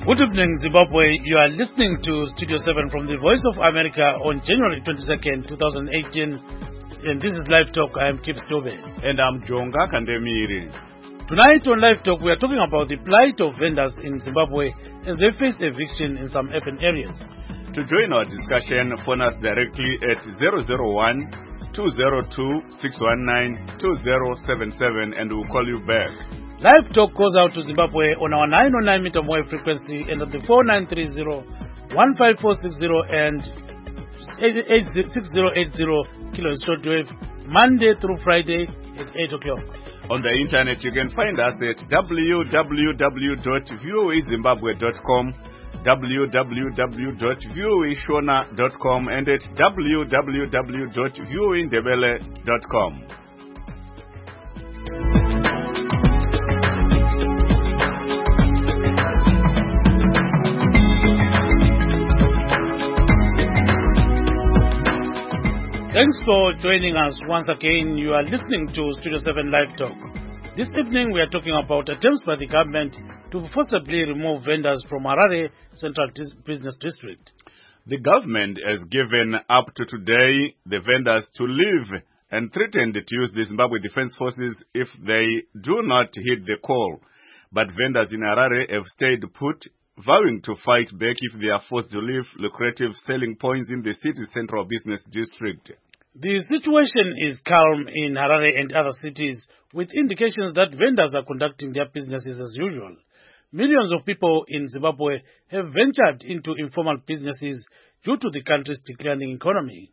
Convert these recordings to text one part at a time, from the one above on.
Good evening, Zimbabwe. You are listening to Studio 7 from the Voice of America on January 22nd, 2018. And this is Live Talk. I am Kip Stobe. And I'm Jonga Kandemiri. Tonight on Live Talk, we are talking about the plight of vendors in Zimbabwe as they face eviction in some urban areas. To join our discussion, phone us directly at 001-202-619-2077 and we'll call you back. Live Talk goes out to Zimbabwe on our 909 meter wave frequency and on the 4930-15460 and 6080 kilohertz shortwave, Monday through Friday at 8 o'clock. On the internet, you can find us at www.voazimbabwe.com, www.voashona.com, and at www.voaindebele.com. Thanks for joining us once again. You are listening to Studio 7 Live Talk. This evening we are talking about attempts by the government to forcibly remove vendors from Harare Central Business District. The government has given up to today the vendors to leave and threatened to use the Zimbabwe Defense Forces if they do not heed the call. But vendors in Harare have stayed put, vowing to fight back if they are forced to leave lucrative selling points in the city's central business district. The situation is calm in Harare and other cities, with indications that vendors are conducting their businesses as usual. Millions of people in Zimbabwe have ventured into informal businesses due to the country's declining economy.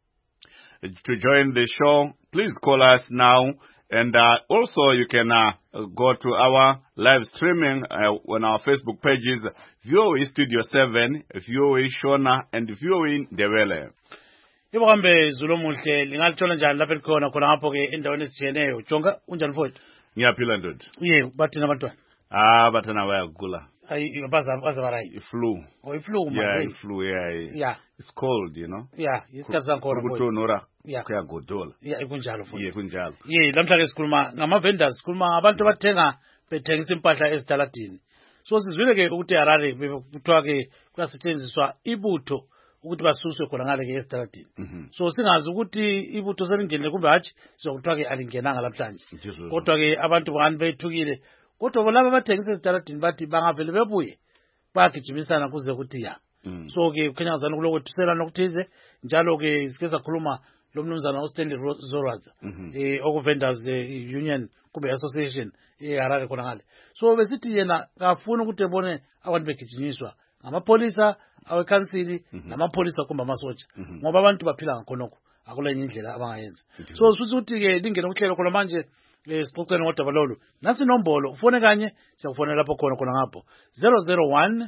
To join the show, please call us now. And also you can go to our live streaming on our Facebook pages, VOA Studio 7, VOA Shona, and VOA Ndebele. Ibokambe Zulomuhle lingalithola njani lapha likhona khona ngapho ke endaweni ezitshiyeneyo. Jonga unjani mfowethu? Ngiyaphila ndoda. Bathi nabantwana. Bathana bayagula. Baza right. Flu. Oh, flu man. Yeah, flu, yeah. It's cold, you know. Yeah, isikhathi sankhona mfowethu. Kutonora. Kuyagodola. Kunjalo mfowethu. Kunjalo. Lamhla ke sikhuluma ngama-vendors, sikhuluma abantu abathenga bethengisa impahla ezitaladini. So sizwile ke ukuthi Harare kuthiwa ke kuyasetshenziswa ibutho ukuthi basuswe khona ngale ke ezitaladini. So singazi ukuthi ibutho selingenile kumbe hatshi, sizokuthiwa ke alingenanga lamhlanje. Kodwa ke abantu bangani bethukile. Kodwa laba abathengisa ezitaladini bathi bangavele bebuye bayagijimisana kuze ukuthi ya. So ke kukhanya ngazana kulokwethuselana okuthize, njalo ke sike sakhuluma lo mnumzana uStanley Zoradza oku-vendors the union kumbe association eHarare khona ngale. So besithi yena kafuna ukuthi ebone abantu begijinyiswa ngamapolisa awekhansili namapholisa kumbe amasotsha, ngoba abantu baphila ngakhonokho, akulenye indlela abangayenza. So suthi ukuthi ke lingene uhlelo khona manje sixoxene ngodaba lolu. Nasi inombolo ufone kanye siyakufonela lapho khona ngapho 001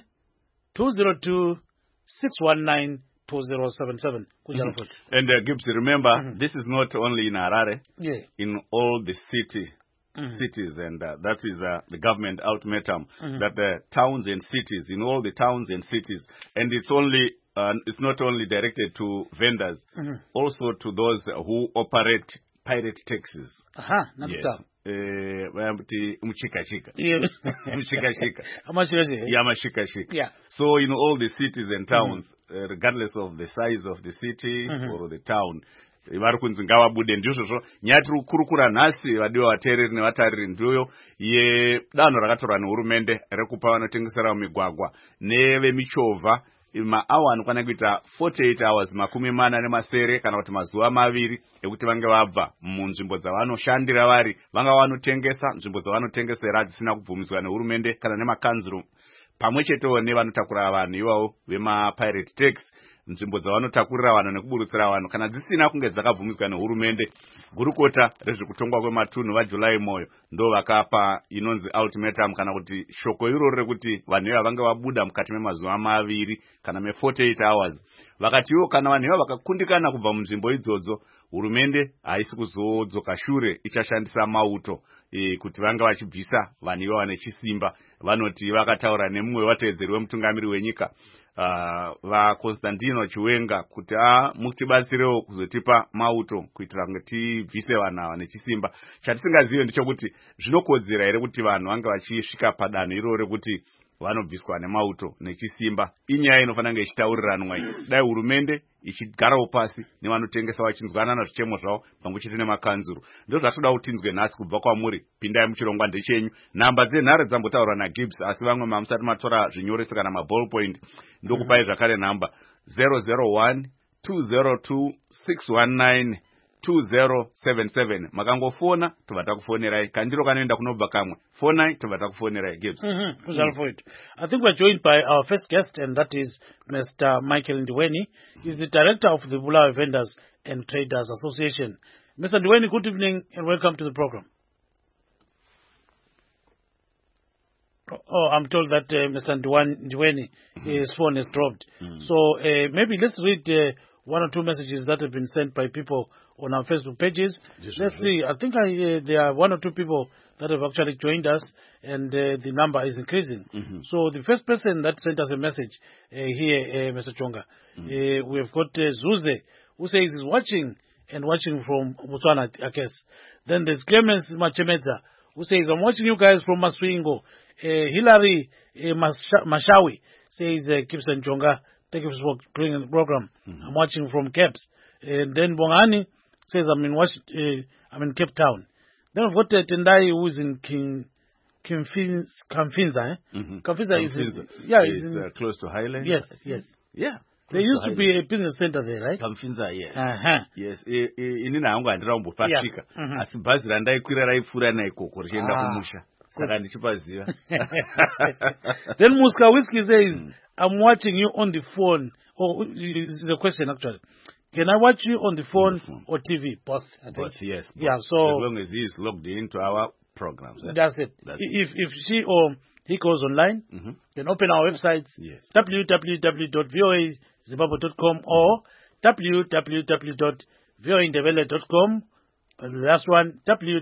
202 619 2077. And Gibbs, remember, this is not only in Harare, in all the cities, and that is the government ultimatum, that the towns and cities, in all the towns and cities, and it's not only directed to vendors, also to those who operate pirate taxis. Yes. Mchikashika. Yeah. So in all the cities and towns, regardless of the size of the city or the town, vari kunzi ngavabude ndizvozvo nyati rukurukura nhasi vadiwa vateereri nevatariri ndiyo yedanho rakatorwa nehurumende rekupa vanotengesera mumigwagwa nevemichovha maawa anokwana kuita 48 hours, 40 kana kuti mazuva 2 ekuti vange vabva munzvimbo dzavanoshandira vari, vanga vanotengesa nzvimbo dzavanotengesera dzisina kubvumidzwa nehurumende kana nemakanzuru, pamwe chetewo nevanotakura vanhu ivavo vemapirate tax, nzvimbo dzavanotakurira vanhu nekuburutsira vanhu kana dzisina kunge dzakabvumidzwa nehurumende. Gurukota rezvekutongwa kwematunhu vaJuly moyo ndo vakapa inonzi ultimatum, kana kuti shoko iroro rekuti vanhu ivava vange vabuda mukati memazuva 2 kana 48 hours. Vakatiwo kana vanhu ivava vakakundikana kubva munzvimbo idzodzo, hurumende haisi kuzodzoka shure, ichashandisa mauto kuti vanga vachibvisa vanhu ivava nechisimba. Vanoti vakataura nemumwe wateedzeri wemutungamiri wenyika vaConstantino Chiwenga kuti mutibatsirewo kuzotipa mauto kuitira kuti tibvise vanhu ava nechisimba. Chatisingazive ndechekuti zvinokodzera here kuti vanhu vanga vachisvika padanho iroro rekuti vanobviswa nemauto nechisimba. Inyaya inofanira kunge ichitauriranwa dai hurumende ichigarawo pasi nevanotengesa vachinzwanana zvichemo zvavo pamwe chete nemakanzuro. Ndo zvatoda kuti tinzwe nhasi kubva kwamuri. Pindai muchirongwa ndechenyu. Nhamba dzenhare dzambotaurwa naGibbs, asi vamwe mamusati matora zvinyoreso kana maballpoint. Ndokupai zvakare nhamba 001 202 619 2077. Makangofona tobva takufonerai. Kandiro kanoenda kunobva kamwe. Fonai tobva takufonerai Gibbs. I think we're joined by our first guest, and that is Mr. Michael Ndiweni. He's the director of the Bulawayo Vendors and Traders Association. Mr. Ndiweni, good evening and welcome to the program. Oh, I'm told that Mr. Ndiweni, his phone is dropped. So maybe let's read one or two messages that have been sent by people on our Facebook pages. Let's see. I think there are one or two people that have actually joined us, and the number is increasing. So the first person that sent us a message here, Mr. Chonga, we have got Zuze, who says he's watching from Botswana, I guess. Then there's Clemens Machemeza, who says, I'm watching you guys from Maswingo. Hilary Mashawi says, Gibson Chonga, thank you for bringing the program. I'm watching from Caps. And then Bongani says, I'm in Cape Town. Then we've got Tendai, who's in Kamfinza. Kamfinza is close to Highland. Yes. Yeah. There used to be a business center there, right? Kamfinza, yes. Yes. Inini hangu handirambo pasvika. Asi bhazi randaikwira raipfuura naikoko richienda kumusha. Saka ndichipaziva. Then Muska Whiskey says, I'm watching you on the phone. Oh, this is a question actually. Can I watch you on the phone or TV? Both, I think. Both, yes. Both. Yeah, so as long as he is logged into our programs. That's it. If she or he goes online, can open our websites, www.voazimbabwe.com or www.voaindebele.com. And the last one,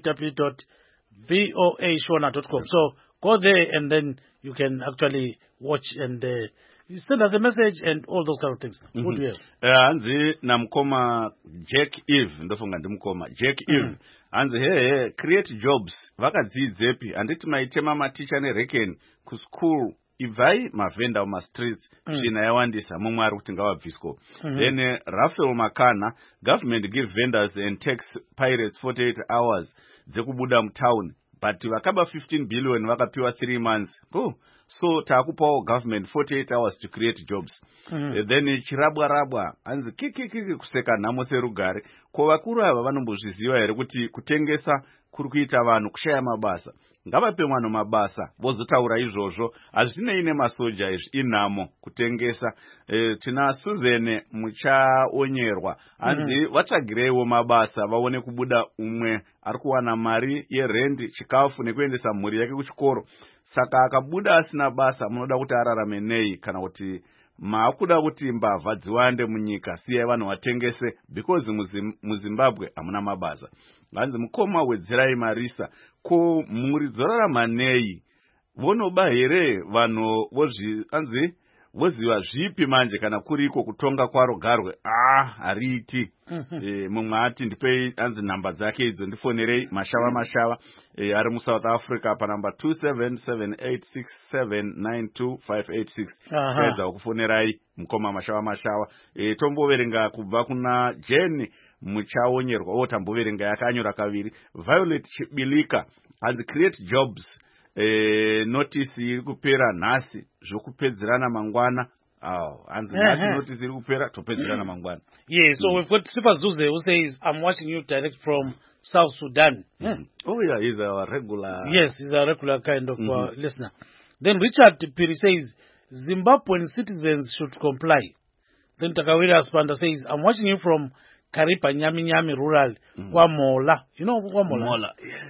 www.voashona.com. So go there and then you can actually watch and you send us a message and all those kind of things. What do you have? Hanzi namkoma Jack Eve, ndofunga ndimkoma Jack Eve. Hanzi create jobs. Vakadzidzepi anditi maitema maticha nerekeni ku school ibvai mavenda on streets china yawandisa mumwe ari kuti ngawabvisco. Then Rafael Makana, government give vendors and tax pirates 48 hours dzekubuda mutown. But vakaba 15 billion vakapiwa 3 months. So takupawo government 48 hours to create jobs. Then chirabwa anzi kiki kuseka nhamo serugare. Ko vakuru ava vanombozviziva here kuti kutengesa kuri kuita vanhu kushaya mabasa. Ngavape vanhu mabasa vozotaura izvozvo. Hazvinei nemasoja izvi inhamo kutengesa. Tina Suzene muchaonyerwa. Hanzi vatsvagireiwo mabasa vaone kubuda umwe ari kuwana mari yerendi, chikafu nekuendesa mhuri yake kuchikoro. Saka akabuda asina basa munoda kuti ararame nei kana kuti maakuda kuti mbavha dziwande munyika siyai vanhu vatengese because muZimbabwe hamuna mabasa. Hanzi mukoma wedzerai marisa. Ko mhuri dzorarama nei? Vonoba here vanhu hanzi voziva zvipi manje kana kuriko kutonga kwaro garwe? Hariti. Mumwe ati ndipei hanzi nhamba dzake idzo ndifonerei mashava ari muSouth Africa panamba 2778679258 saidza kufonerai mukoma mashava. Tomboverenga kubva kuna Jane muchaonyerwa tamboverenga yakanyora kaviri. Violet Chibilika hanzi create jobs. Notice iri kupera nhasi zvokupedzerana mangwana. Nhasi notice iri kupera topedzerana mangwana. Yeah, so we've got Super Zuze who says, I'm watching you direct from South Sudan. Oh yeah, he's our regular. Yes, he's a regular kind of listener. Then Richard Piri says, Zimbabwean citizens should comply. Then Takawira Spanda says, I'm watching you from Karipa Nyami rural, Wamola. You know Wamola?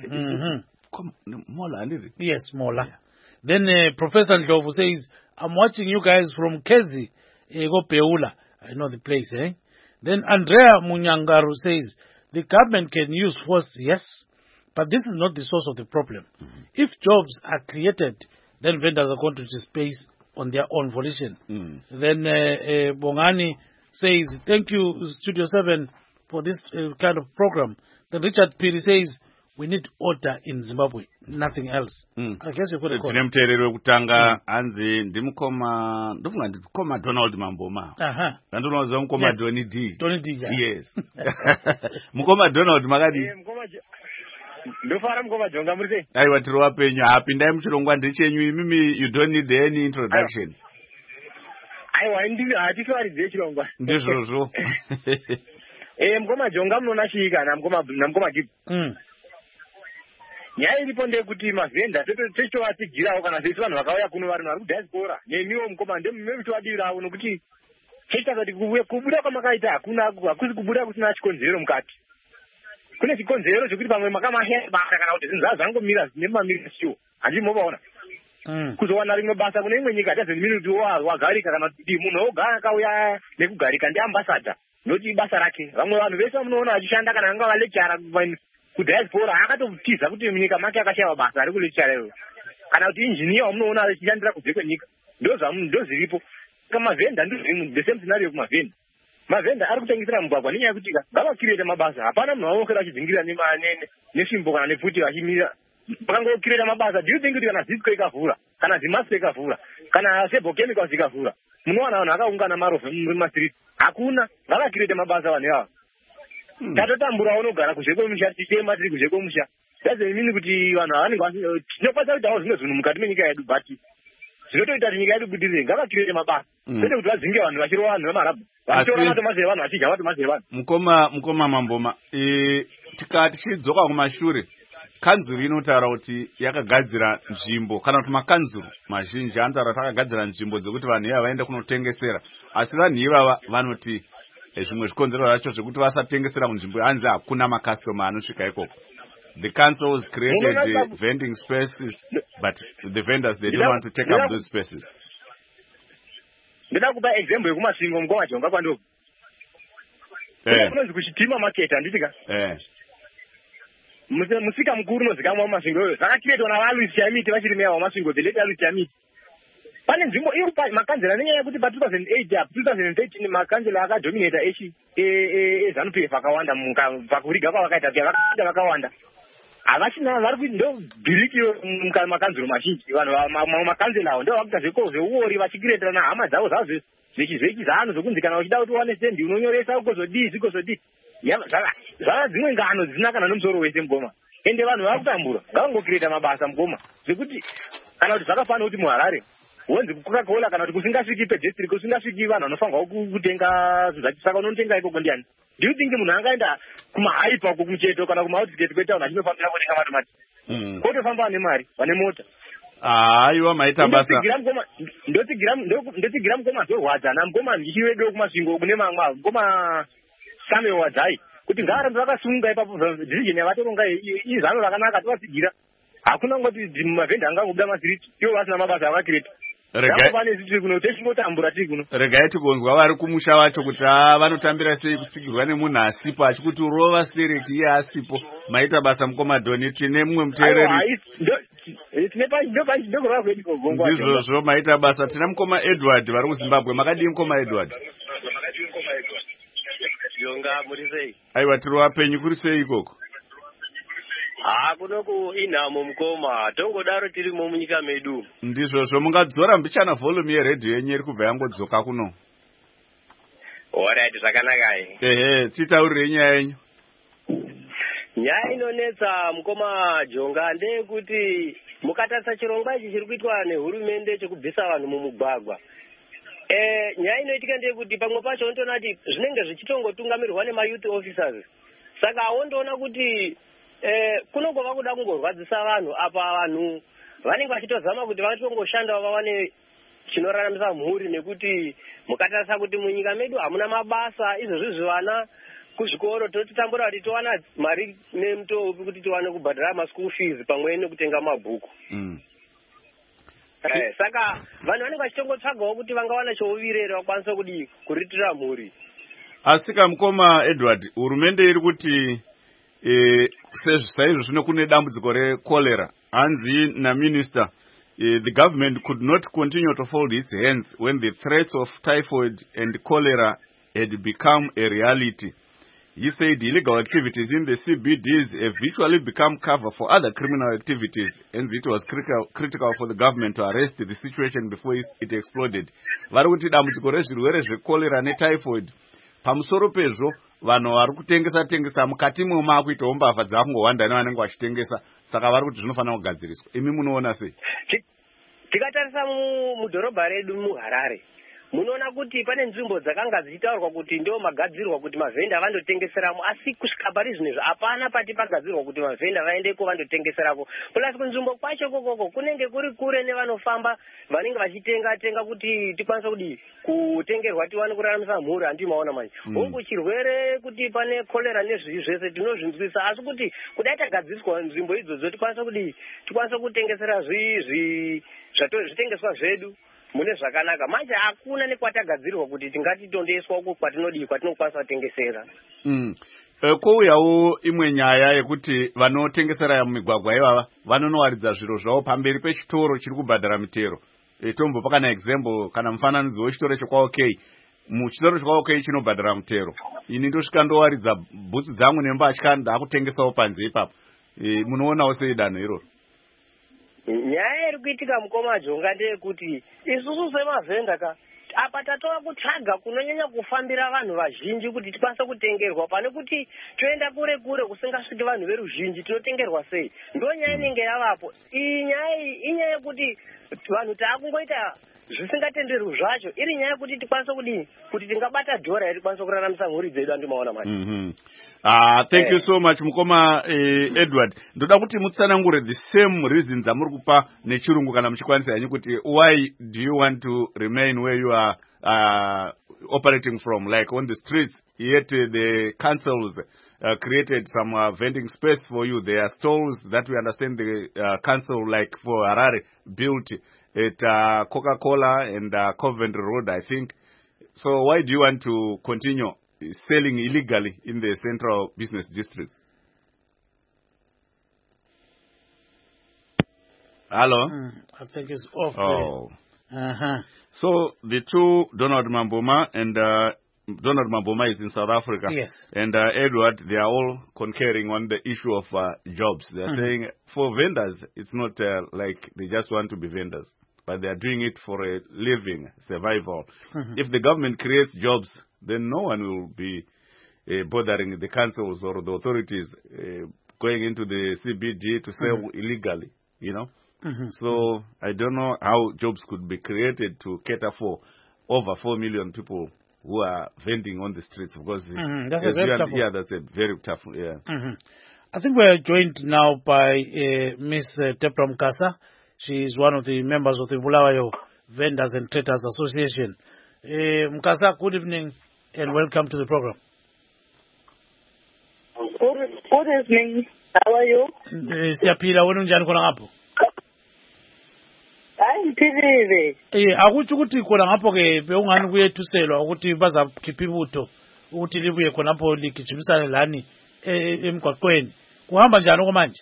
Mola, yes, Mola. Yeah. Then Professor Ndlovu says, I'm watching you guys from Kezi, Peula. I know the place, Then Andrea Munyangaru says, the government can use force, yes, but this is not the source of the problem. If jobs are created, then vendors are going to space on their own volition. Then Bongani says, thank you, Studio 7, for this kind of program. Then Richard Piri says, we need order in Zimbabwe, nothing else. I guess you could have tine muteereri wekutanga hanzi ndimukoma ndofunga ndikoma Donald Mamboma ndandonoziva mukoma Donny D. Yes. Mukoma Donald makadi ndofara mukoma Jonga muri sei? Aiwa tiri wapenyu hapindai muchirongwa ndechenyu imimi you don't need any introduction. Aiwa ndiri hatifaridze chirongwa. Ndizvozvo. Mukoma Jonga munoona chika namukoma Gib. Nyaya iripo ndeyekuti mavhenda tochitovatsigira kana sesu vanhu vakauya kuno vari vari kudiaspora nemiwo mukoma ndemetovadiravo nokuti chechitaka kuti kubuda kwamakaita hakusi kubuda kusina chikonzero mukati. Kune chikonzero chekuti pamwe makamahera basa kana kuti zvinhu zvazvangomira nemamira sho handimovaona kuzowana rimwe basa kune imwe nyika tazvimiri kuti wagarika kana kuti munhu ogara akauya nekugarika ndiambasadha noti basa rake. Vamwe vanhu vese vamunoona vachishanda kana anga valekchara kudiaspora akatotiza kuti munyika make akashaiwa basa ari kulekchara iro kana kuti injiniya wamunoona achishandira kunze kwenyika ndozviripo. Kamavhenda ndozvimwe the same scenario kumavhenda. Mavhenda ari kutengesera mugwagwa nenyaya yekuti ngavakirete mabasa. Hapana munhu waokera achidzingirira nesvimbo kana nepfuti vachimirira vakangokireta mabasa. Do you think kuti kana Zisco ikavhura kana Zimasco ikavhura kana Sebo Chemicals ikavhura munowana vanhu akaungana marofa mumastriti? Hakuna. Ngavakirete mabasa vanhu ava. Tatotambura unogara kuzhe kwemusha tichema tiri kuzhe kwemusha. Doesn't mean kuti vanhu havanenge tinokwanisa kuitawo zvimwe zvinhu mukati menyika yedu but zvinotoita kuti nyika yedu budirire ngavakirete mabasa kwete kuti vadzinge vanhu vachirova vanhu vemarabha vachitora matomasi evanhu vachidya matomasi evanhu. Mukoma Mamboma, tikati tichidzoka kumashure kanzuru inotaura kuti yakagadzira nzvimbo kana kuti makanzuru mazhinji anotaura kuti akagadzira nzvimbo dzekuti vanhu ivava vaende kunotengesera, asi vanhu ivava vanoti zvimwe zvikonzero zvacho zvekuti vasatengesera kunzvimbo hanzi hakuna makastoma anosvika ikoko. The council has created vending spaces, but the vendors, they don't want to take up those spaces. Ndida kupa example yekumasvingo mukoma Jonga kwandoko. Kunonzi kuchitima market handitika. Musika mukuru unozikamwa mumasvingo iyoyo zvakakiretwa navaluisi chamiti vachiri meya wamasvingo the late aluisi chamiti. Pane nzvimbo iri makanzela nenyaya yekuti pa2008 2013 makanzela akadominata eZANU-PF akawanda pakuriga kwavakaita vakawanda vakawanda. Havachina vari kuti ndo bhirikiro makanzelo mazhinji vanhu makanzela avo ndo vakuita zveuori vachikiretana nehama dzavo zvavo zvechizvechi zvaano zvokunzi kana uchida kuti uwane sendi unonyoresa ukozodii zvava dzimwe ngano dzisina kana nomusoro wese mugoma ende vanhu vakutambura ngavangokireta mabasa mugoma zvekuti kana kuti zvakafanira kuti muHarare wonzi Coca-Cola kana kuti kusingasviki pedistrict kusingasviki vanhu vanofanirwa kutenga zvinhu saka unotenga ikoko ndiani? Do you think munhu angaenda kumahaipa uko kumucheto kana kumaoutskirti kwetaun achinofambira kutenga matomati? Kotofamba vane mari vane mota. Aiwa maita basa ndotsigira mukoma zorwadzana mukoma ndichivedo kumasvingo kune mamwa mukoma Samuel Wadzai kuti ngaarambe vakasunga ipapo decision yavatoronga izano rakanaka tovatsigira. Hakuna ngoti mavhenda angangobuda masiriti ivo vasina mabasa avakireta. Regai tigonzwa vari kumusha vacho kuti vanotambira sei kutsigirwa nemunhu asipo achikuti rova stereki iye asipo. Maita basa mukoma Doni tine mumwe muteereri ndizvozvo maita basa. Tina mukoma Edward vari kuZimbabwe. Makadii mukoma Edward? Aiwa tiri wapenyu kuri sei ikoko? Kunoku inhamo mukoma tongodaro tirimo munyika medu. Ndizvozvo mungadzora mbichana volume yeredhiyo yenyu iri kubva yangodzoka kuno. Alright, zvakanaka. Titaurire nyaya yenyu. Nyaya inonetsa mukoma Jonga ndeyekuti mukatarisa chirongwa ichi chiri kuitwa nehurumende chekubvisa vanhu mumugwagwa. Nyaya inoitika ndeyekuti pamwe pacho unotoona kuti zvinenge zvichitongotungamirwa nemayouth officers. Saka awondoona kuti kunongova kuda kungorwadzisa vanhu apa vanhu vanenge vachitozama kuti vatongoshanda vawane chinoraramisa mhuri nekuti mukatarisa kuti munyika medu hamuna mabasa izvozvi vana kuzvikoro totambura kuti towana mari nemutoo upi kuti tiwane kubhadhara maschool fees pamwe nekutenga mabhuku. Saka vanhu vanenge vachitongotsvagawo kuti vangawana chouvirera vakwanisa kuritira mhuri. Asika mukoma Edward, hurumende iri kuti saizvo zvino kune dambudziko recholera hanzi naminister the government could not continue to fold its hands when the threats of typhoid and cholera had become a reality. He said illegal activities in the CBDs have virtually become cover for other criminal activities, and it was critical for the government to arrest the situation before it exploded. Vari kuti dambudziko rezvirwere zvekolera netyphoid pamusoro pezvo vanhu vari kutengesa mukati makuitawo mbavha dzakungowanda nevanenge vachitengesa, saka vari kuti zvinofanira kugadziriswa. Imi munoona sei? Tikatarisa mudhorobha redu muHarare munoona kuti pane nzvimbo dzakanga dzichitaurwa kuti ndio magadzirwa kuti mavhenda vandotengeseramo, asi kusvika pari zvinezvi hapana pati pagadzirwa kuti mavhenda vaendeko vandotengeserako. Plus kunzvimbo kwacho kokoko kunenge kuri kure nevanofamba vanenge vachitenga kuti tikwanise kutengerwa tiwane kuraramisa mhuri. Handi maona manje huku chirwere kuti pane kolera nezvizvi zvese tinozvinzwisa, asi kuti kudai tagadziriswa nzvimbo idzodzo tikwanise kutengesera zvitengeswa zvedu mune zvakanaka. Manje hakuna nekwatagadzirirwa kuti tingatitondeswa uko kwatinokwanisa kutengesera. Kouyawo imwe nyaya yekuti vanotengesera mumigwagwa ivava vanonowaridza zviro zvavo pamberi pechitoro chiri kubhadhara mitero. Tombopa kana example kana mufananidzo wechitoro chekwaOK. Muchitoro chekwaOK chinobhadhara mutero. Ini ndosvika ndowaridza bhutsu dzangu nembatya ndakutengesawo panze ipapo. Munoonawo sei danho iroro? Nyaya iri kuitika mukoma Jonga ndeyekuti isusu semavhenda apa tatova kutsvaga kunonyanya kufambira vanhu vazhinji kuti tikwanise kutengerwa, pane kuti toenda kure kure kusingasviki vanhu veruzhinji tinotengerwa sei? Ndo nyaya inenge yavapo. Iyi nyaya inyaya yekuti vanhu taakungoita zvisingatenderwi zvacho, iri nyaya yekuti tikwanise kuti tingabata dhora iri tikwanise kuraramisa mhuri dzedu. Andimaona manje. Thank you so much mukoma Edward. Ndoda kuti mutsanangure the same reasons amuri kupa nechirungu kana muchikwanisa yanyu kuti why do you want to remain where you are operating from, like on the streets, yet the councils created some vending space for you. There are stalls that we understand the council, like for Harare, built at Coca-Cola and Coventry Road, I think. So why do you want to continue selling illegally in the central business districts? Hello? I think it's off. Oh. So the two, Donald Mamboma and Donald Mamboma is in South Africa. Yes. And Edward, they are all concurring on the issue of jobs. They are saying for vendors, it's not like they just want to be vendors, but they are doing it for a living, survival. If the government creates jobs, then no one will be bothering the councils or the authorities going into the CBD to sell illegally, you know. So I don't know how jobs could be created to cater for over 4 million people who are vending on the streets, because that's a very tough. Yeah. I think we're joined now by Miss Tepra Mkasa. She is one of the members of the Bulawayo Vendors and Traders Association. Mkasa, good evening and welcome to the program. Good evening. How are you? Siyapila wena unjani khona ngapho? Ngithilile. Akuthi ukuthi khona ngapho ke beungani kuyethuselwa ukuthi bazakhipha ibutho ukuthi libuye khonapho ligijimisane lani emgwaqweni. Kuhamba njani okwamanje?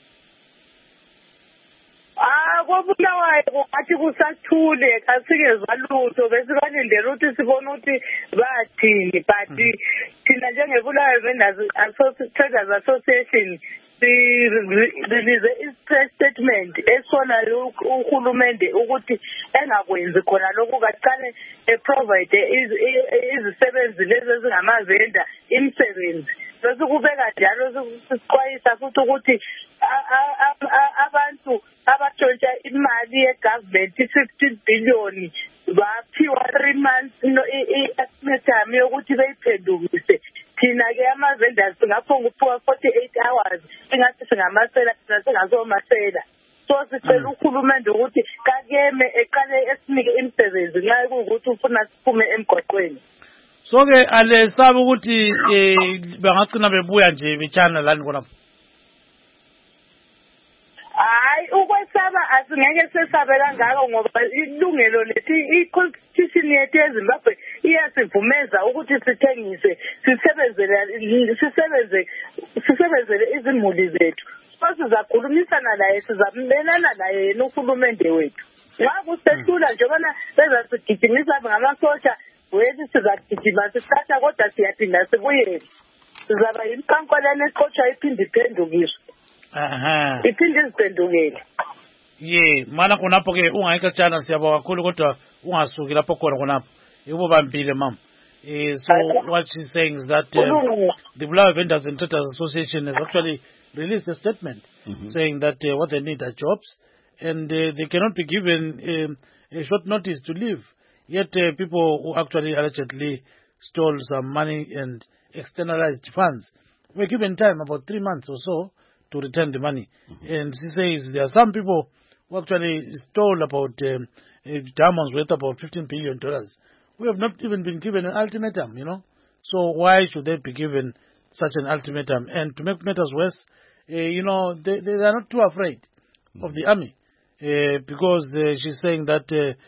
Kobulawayo kungathi kusathule kasingezwa lutho bese balindele ukuthi sibone ukuthi bathini, but thina njengebulawayo Vendors Traders Association release i-press statement esona uhulumende ukuthi engakwenzi khona lokhu kaqale provide izisebenzi lezi ezingamavenda imisebenzi. Bese kubeka njalo sixwayisa futhi ukuthi abantu abatshontsha imali ye-government 15 billion baphiwa 3 months i-time yokuthi beyiphendukise. Thina-ke ama-vendors ngapho nguphiwa 48 hours ingathi singamasela thina singazomasela. So sicela uhulumende ukuthi kakeme eqale esinike imisebenzi nxa kuwukuthi ufuna siphume emgwaqweni. So ke alesabe ukuthi bangagcina bebuya nje betshana lani khona. Hayi ukwesaba asingeke sesabe kangako ngoba ilungelo lethi i-constitution yethu eZimbabwe iyasivumeza ukuthi sithengise sisebenzele izimuli zethu. So sizakhulumisana laye, sizabelana laye yena uhulumende wethu. Nxa kusehlula njengobana bezasigijimisa ngamasotsha, wethi sizagijima sithatha kodwa siyaphinda sibuyele. zaba yimpankolane eqotsha iphinde iphendukiswe. Iphinde iziphendukele. Mana khonapho ke ungayikatshana siyabonga kakhulu kodwa ungasuki lapho khona khonapho. Yibo bambile mama. So what she's saying is that the Bulawayo Vendors and Traders Association has actually released a statement saying that what they need are jobs and they cannot be given a short notice to leave. Yet people who actually allegedly stole some money and externalized funds were given time, about 3 months or so, to return the money. And she says there are some people who actually stole about diamonds worth about $15 billion. We have not even been given an ultimatum, So why should they be given such an ultimatum? And to make matters worse, they are not too afraid of the army because she's saying that,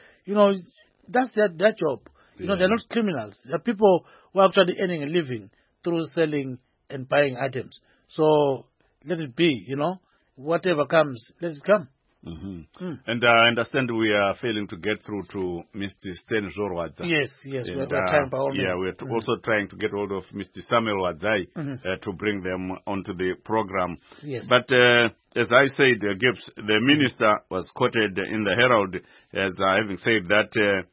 that's their job. They're not criminals. They're people who are actually earning a living through selling and buying items. So let it be, whatever comes, let it come. And I understand we are failing to get through to Mr. Sten Zorwadza. Yes, we have time by all means. Yeah, we're also trying to get hold of Mr. Samuel Wadzai to bring them onto the program. Yes. But as I said, Gibbs, the minister was quoted in the Herald as having said that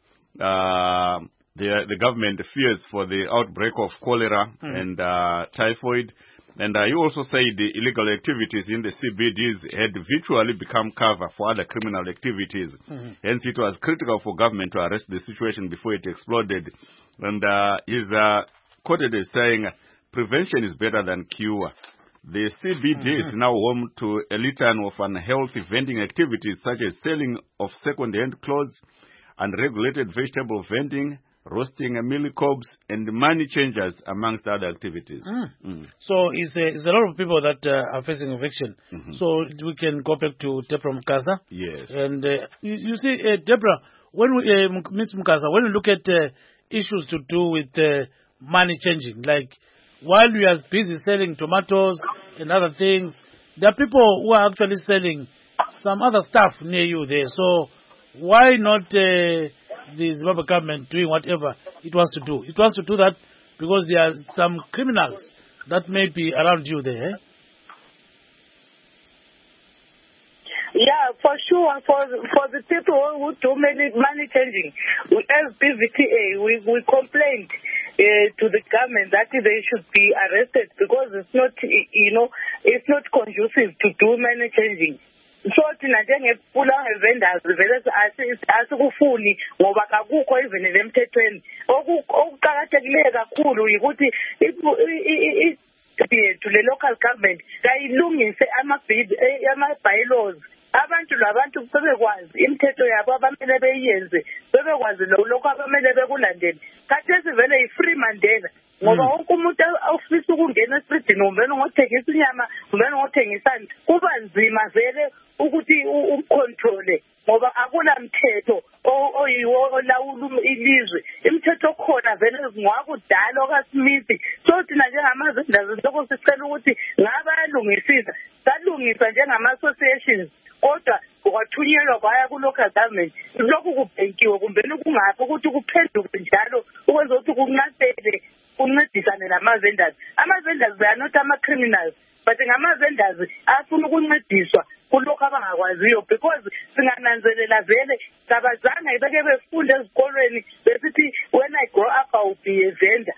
the government fears for the outbreak of cholera and typhoid. And he also said the illegal activities in the CBDs had virtually become cover for other criminal activities. Hence, it was critical for government to arrest the situation before it exploded. And he's quoted as saying, prevention is better than cure. The CBD is now home to a litany of unhealthy vending activities such as selling of second-hand clothes, unregulated vegetable vending, roasting milk cobs, and money changers, amongst other activities. So it's a lot of people that are facing eviction. So we can go back to Deborah Mukasa. Yes. And you see, Deborah, when Ms. Mukasa, when we look at issues to do with money changing, like while we are busy selling tomatoes and other things, there are people who are actually selling some other stuff near you there. So why not the Zimbabwe government doing whatever it wants to do? It wants to do that because there are some criminals that may be around you there. Yeah, for sure. For the people who do money changing, as BVTA, we complained to the government that they should be arrested because it's not, it's not conducive to do money changing. So thina njengepula vendors vele asikufuni ngoba akukho even emthethweni okuqhakathekileyo kakhulu ukuthi to the local government kayilungise ama-bylaws abantu labantu bebekwazi imithetho yabo abamele beyenze bebekwazi lokho abamele bekulandele khathesi vele yi-free Mandela ngoba wonke umuntu ofisa ukungena esitridini umbeni ngothengisa inyama umbeni ngothengisani kuba nzima vele ukuthi umcontrole ngoba akula mthetho oyiwo olawula ilizwe imithetho okhona vele ngwakudala okaSmith so thina njengamazindazini lokho sicela ukuthi ngabayalungisisa salungisa njengama-associations kodwa kwathunyelwa kwaya ku-local government lokhu kubhenkiwe kumbeni kungaphi ukuthi kuphenduke njalo ukwenza ukuthi kunqasele kuncedisane nama-vendors. Ama-vendors they are not ama-criminals but ngama-vendors afuna ukuncediswa kulokhu abangakwaziyo because singananzelela vele kabazange beke befunde ezikolweni besithi when I grow up I will be a vendor.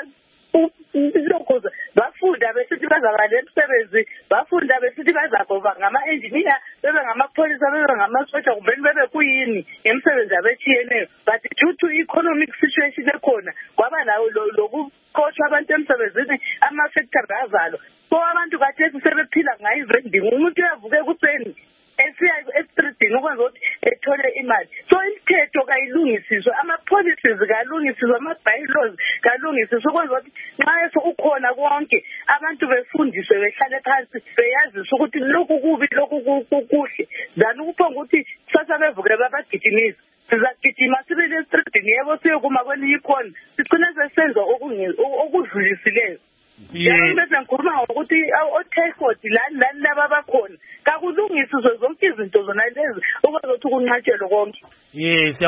Bafunda besithi bazaba lemsebenzi bafunda besithi bazagova ngama-engineer bebe ngamapholisa bebe ngamasotsha kumbeni bebe kuyini ngemisebenzi abatshiyeneyo but due to economic situation ekhona kwaba lawo lokuqotshwa abantu emsebenzini ama-factory avalwa so abantu kathesi sebephila ngayo i-vending umuntu uyavuka ekuseni esiya estridini ukwenza ukuthi ethole imali so imithetho kayilungisiswe ama-policies kalungisiswe ama-bylaws kalungisiswe ukwenza ukuthi nxa ukhona konke abantu befundiswe behlale phansi beyaziswe ukuthi lokhu kubi lokhu kuhle than ukuphonga ukuthi kusasa bevuke babagijimisa sizagijima sibele estridini yebo siyokuma kwelinye ikhona sigcine sesenza okudlulisileyo bese ngikhuluma ngokuthi o-typhoid lani laba bakhona kakulungisiswe zonke izinto zona lezi ukwenza ukuthi kunqatshelwe konke Yes,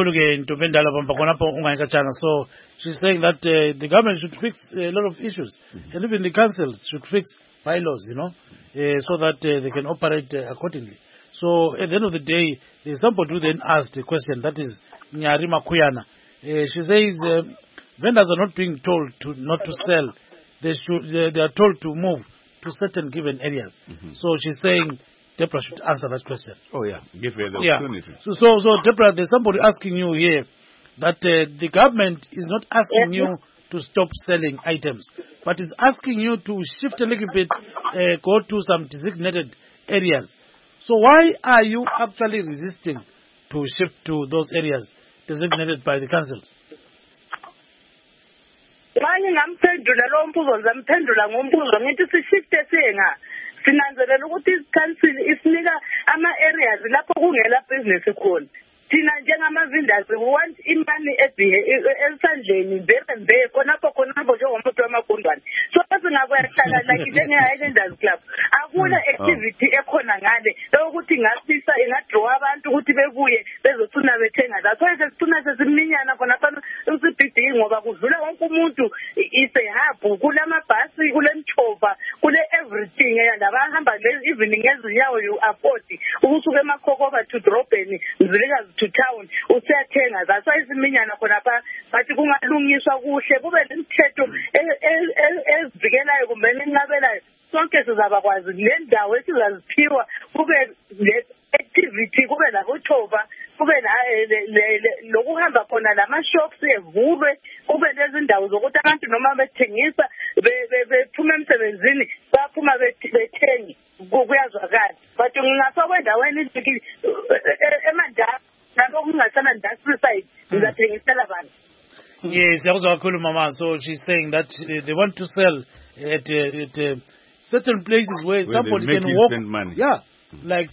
so she's saying that the government should fix a lot of issues, and even the councils should fix bylaws, so that they can operate accordingly. So at the end of the day, there's somebody who then asked the question, that is Nyarima Kuyana. She says vendors are not being told not to sell; they are told to move to certain given areas. So she's saying Deborah should answer that question. Oh yeah, give her the opportunity. So Deborah, there's somebody asking you here that the government is not asking you to stop selling items, but is asking you to shift a little bit, go to some designated areas. So why are you actually resisting to shift to those areas designated by the councils? Sinanzelela ukuthi council isinika ama-areas lapho kungela business khona. Thina njengama-vendors we want imali esandleni mbe khonapho njengomuntu wamagundwane. So singakuyahlala like njenge-Highlanders Club akula activity ekhona ngale ukuthi ingadrowa abantu ukuthi bebuye bezofuna bethenga. That's why sesifuna sesiminyana khonapha usibhidi ngoba kudlula wonke umuntu is a hub kulamabhasi kulemchova kule everything labahamba evening ezinyawo you afford ukusuka eMakhokhoba to Drobheni Mzilikazi to town usiyathenga. That's why isiminyana khonapha bathi kungalungiswa kuhle kube lemithetho ezivikelayo kumbe enqabelayo. Sonke sizabakwazi le ndawo esizaziphiwa kube le activity kube labothova kube lokuhamba khona lama-shops evulwe kube lezi ndawo zokuthi abantu noma bethengisa bephuma emsebenzini baphuma bethenge kuyazwakala. But ngingasokwenza wena eMandaba lapho kungasana industry side ngizathengisela abantu. Yes, Mama. So she's saying that they want to sell at certain places where somebody can walk. Money. Yeah, like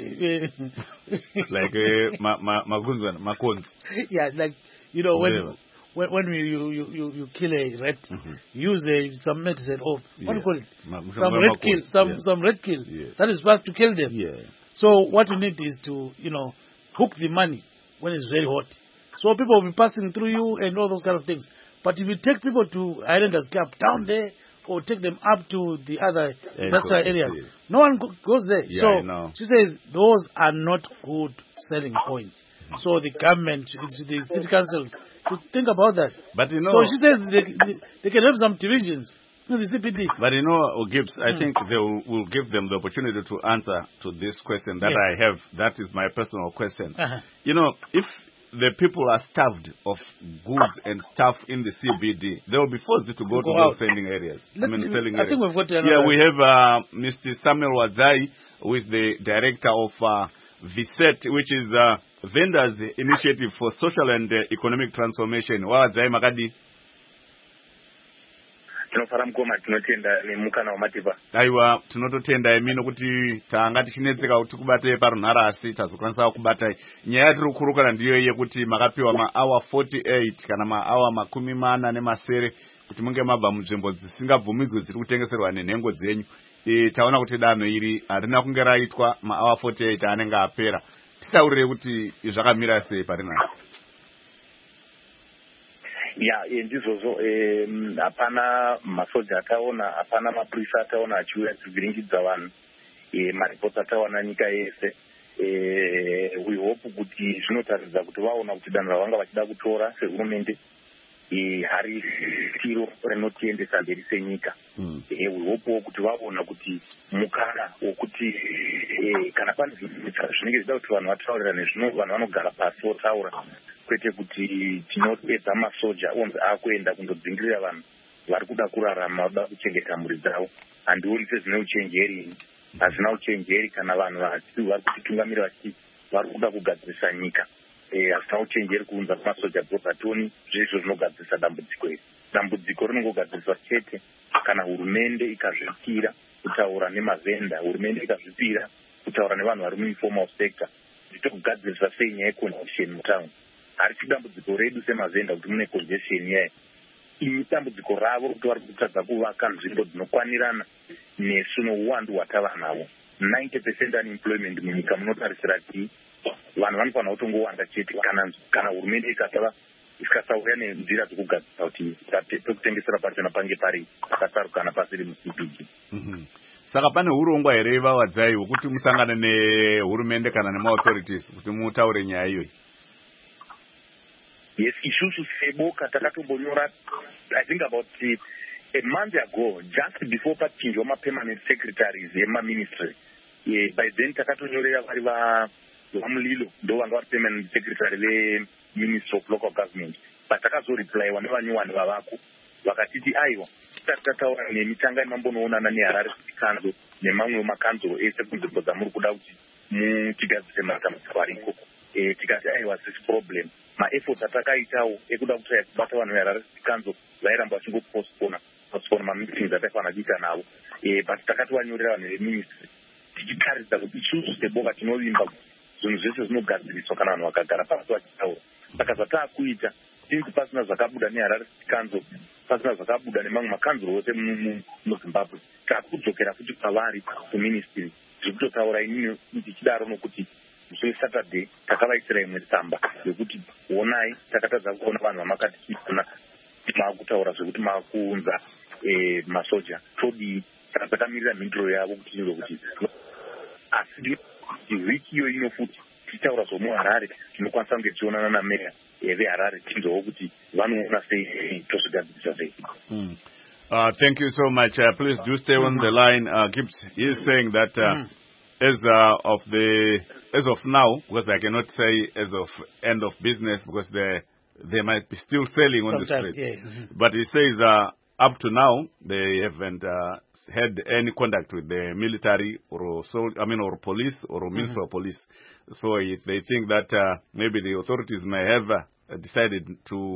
Makons. Yeah, like when you kill a rat, use some medicine or what do you call it? Some red kill. Some red kill. Yes. That is fast to kill them. Yeah. So what you need is to hook the money when it's very hot. So people will be passing through you and all those kind of things. But if you take people to Highlanders Club down there or take them up to the other industrial area, no one goes there. Yeah, so she says those are not good selling points. So the government, the city council, should think about that. But so she says they can have some divisions. The CPD. But Gibbs, I think they will give them the opportunity to answer to this question that I have. That is my personal question. If the people are starved of goods and stuff in the CBD, they will be forced to go to those selling areas. Selling areas. I think we've got we have Mr. Samuel Wadzai, who is the director of VSET, which is Vendors Initiative for Social and Economic Transformation. Wadzai Makadi. Aiwa tinototenda imino kuti tanga tichinetseka kuti kubate parunhara asi tazokwanisa kubata nyaya yatiri kukurukana ndiyo yekuti makapiwa mahour 48 kana mahour 40 kuti munge mabva munzvimbo dzisingabvumidzwe dziri kutengeserwa nenhengo dzenyu. Taona kuti danho iri harina kunge raitwa mahour 48 anenge apera. Titaurire kuti zvakamira sei parinasi. Ndizvozvo hapana masoja ataona, hapana mapurisa ataona achiuya kuvhiringidza vanhu. Maripoti ataona nyika yese. We hope kuti zvinotaridza kuti vaona kuti danho ravanga vachida kutora sehurumende harisiro rinotiendesa mberi senyika. We hope kuti vaona kuti mukana wokuti kana pane zvinenge zvida kuti vanhu vataurira nezvino vanhu vanogara pasi votaura. Kwete kuti tinopedza masoja onzi akuenda kundodzingirira vanhu vari kuda kurarama vada kuchengeta mhuri dzavo. Handioni sezvine uchenjeri, hazvina uchenjeri kana vanhu vari kutitungamirira vachiti vari kuda kugadzirisa nyika. Hazvina uchenjeri kuunza masoja bhopatoni zvezvo zvinogadzirisa dambudziko iri. Dambudziko rinongogadziriswa chete kana hurumende ikazvipira kutaura nemavenda, hurumende ikazvipira kutaura nevanhu vari muinformal sector zvitokugadzirisa sei nyaya yecongestion mutauni. Harisi dambudziko redu semavenda kuti mune congestion yayo. Ini dambudziko ravo kuti vari kutadza kuvaka nzvimbo dzinokwanirana nesu nouwandu hwatava navo. 90% unemployment munyika munotarisira kuti vanhu vanofanira kutongowanda chete kana hurumende ikasauya nenzira dzokugadzisa kuti pekutengesera pachona pange pari pakasarukana pasiri muCBD. Saka pane urongwa here vawadzai hwekuti musangane nehurumende kana nemaauthorities kuti mutaure nyaya iyoyi? Yes, isusu seboka takatombonyora I think about a month ago, just before pachinjwa ma-permanent secretaries ema-ministry. By then takatonyorera vari vamulilo ndo vanga vari permanent secretary ve-ministry of local government. But takazoreplyiwa nevanyuwani vavako vakatiti aiwa tataura nemitangani mambonoonana neHarare City Council nemamwe makanzuro ese kunzvimbo dzamuri kuda kuti mutigadzise matambudziko ariko. Tikati aiwa sisi problem maefforts atakaitawo ekuda kutsvaya kubata vanhu veHarare City Council vairamba vachingopostpona mameetings ataifanira kuita navo. But takativanyorera vanhu veministry tichitaridza kuti isusu seboka tinovimba zvinhu zvese zvinogadziriswa kana vanhu vakagara pasi vachitaura. Saka zvataakuita since pasina zvakabuda neHarare City Council, pasina zvakabuda nemamwe makanzuro ose muZimbabwe, taakudzokera futi pavari kuministry zviri kutotaura inini tichidaro nokuti musi Saturday takavaisira imwe tsamba yekuti onai takatadza kuona vanhu vamakatikisana maakutaura zvekuti maakuunza masoja todii. Saka takamirira mhinduro yavo kuti iro kuti asi wiki iyo inofuti tichitaura zvomuHarare tinokwanisa kunge tichionana nameya veHarare tinzwawo kuti vanoona sei tozvigadzirisa sei. Thank you so much. Please do stay on the line. He is saying that as of now, because I cannot say as of end of business because they might be still selling on the street. Yeah. But he says up to now they haven't had any contact with the military or police or municipal police. So they think that maybe the authorities may have decided to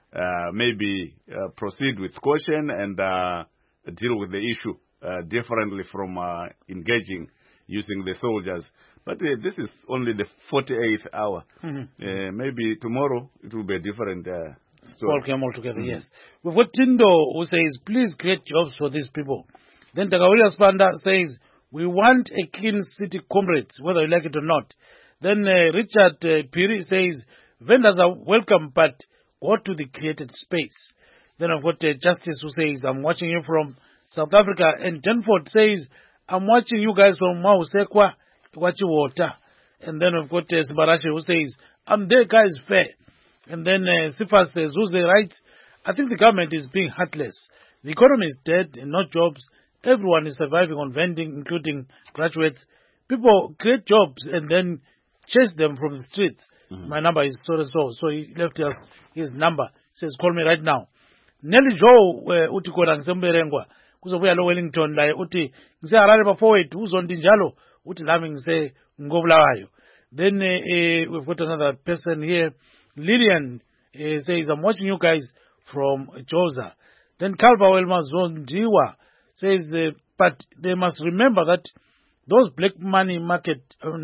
maybe proceed with caution and deal with the issue differently from engaging using the soldiers. But this is only the 48th hour. Maybe tomorrow it will be a different story. All came all together, yes. We've got Tindo who says, please create jobs for these people. Then Tagawila Spanda says, we want a clean city, comrades, whether you like it or not. Then Richard Piri says, vendors are welcome, but go to the created space. Then I've got Justice who says, I'm watching you from South Africa. And Denford says, I'm watching you guys from Mausekwa, Wachi Water. And then I've got Sibarashi who says, I'm there, guys, fair. And then Sifas says, who's the right? I think the government is being heartless. The economy is dead, no jobs. Everyone is surviving on vending, including graduates. People create jobs and then chase them from the streets. My number is so. So he left us his number. He says, call me right now. Nelly Joe, uti kora ngisemberengwa. Kuzobuya lo Wellington la uti ngise Harare bafowethu uzondi njalo uti lami ngise ngobulawayo. Then we've got another person here. Lillian says, I'm watching you guys from Joza. Then Kalba Welma Zondiwa says, but they must remember that those black money market,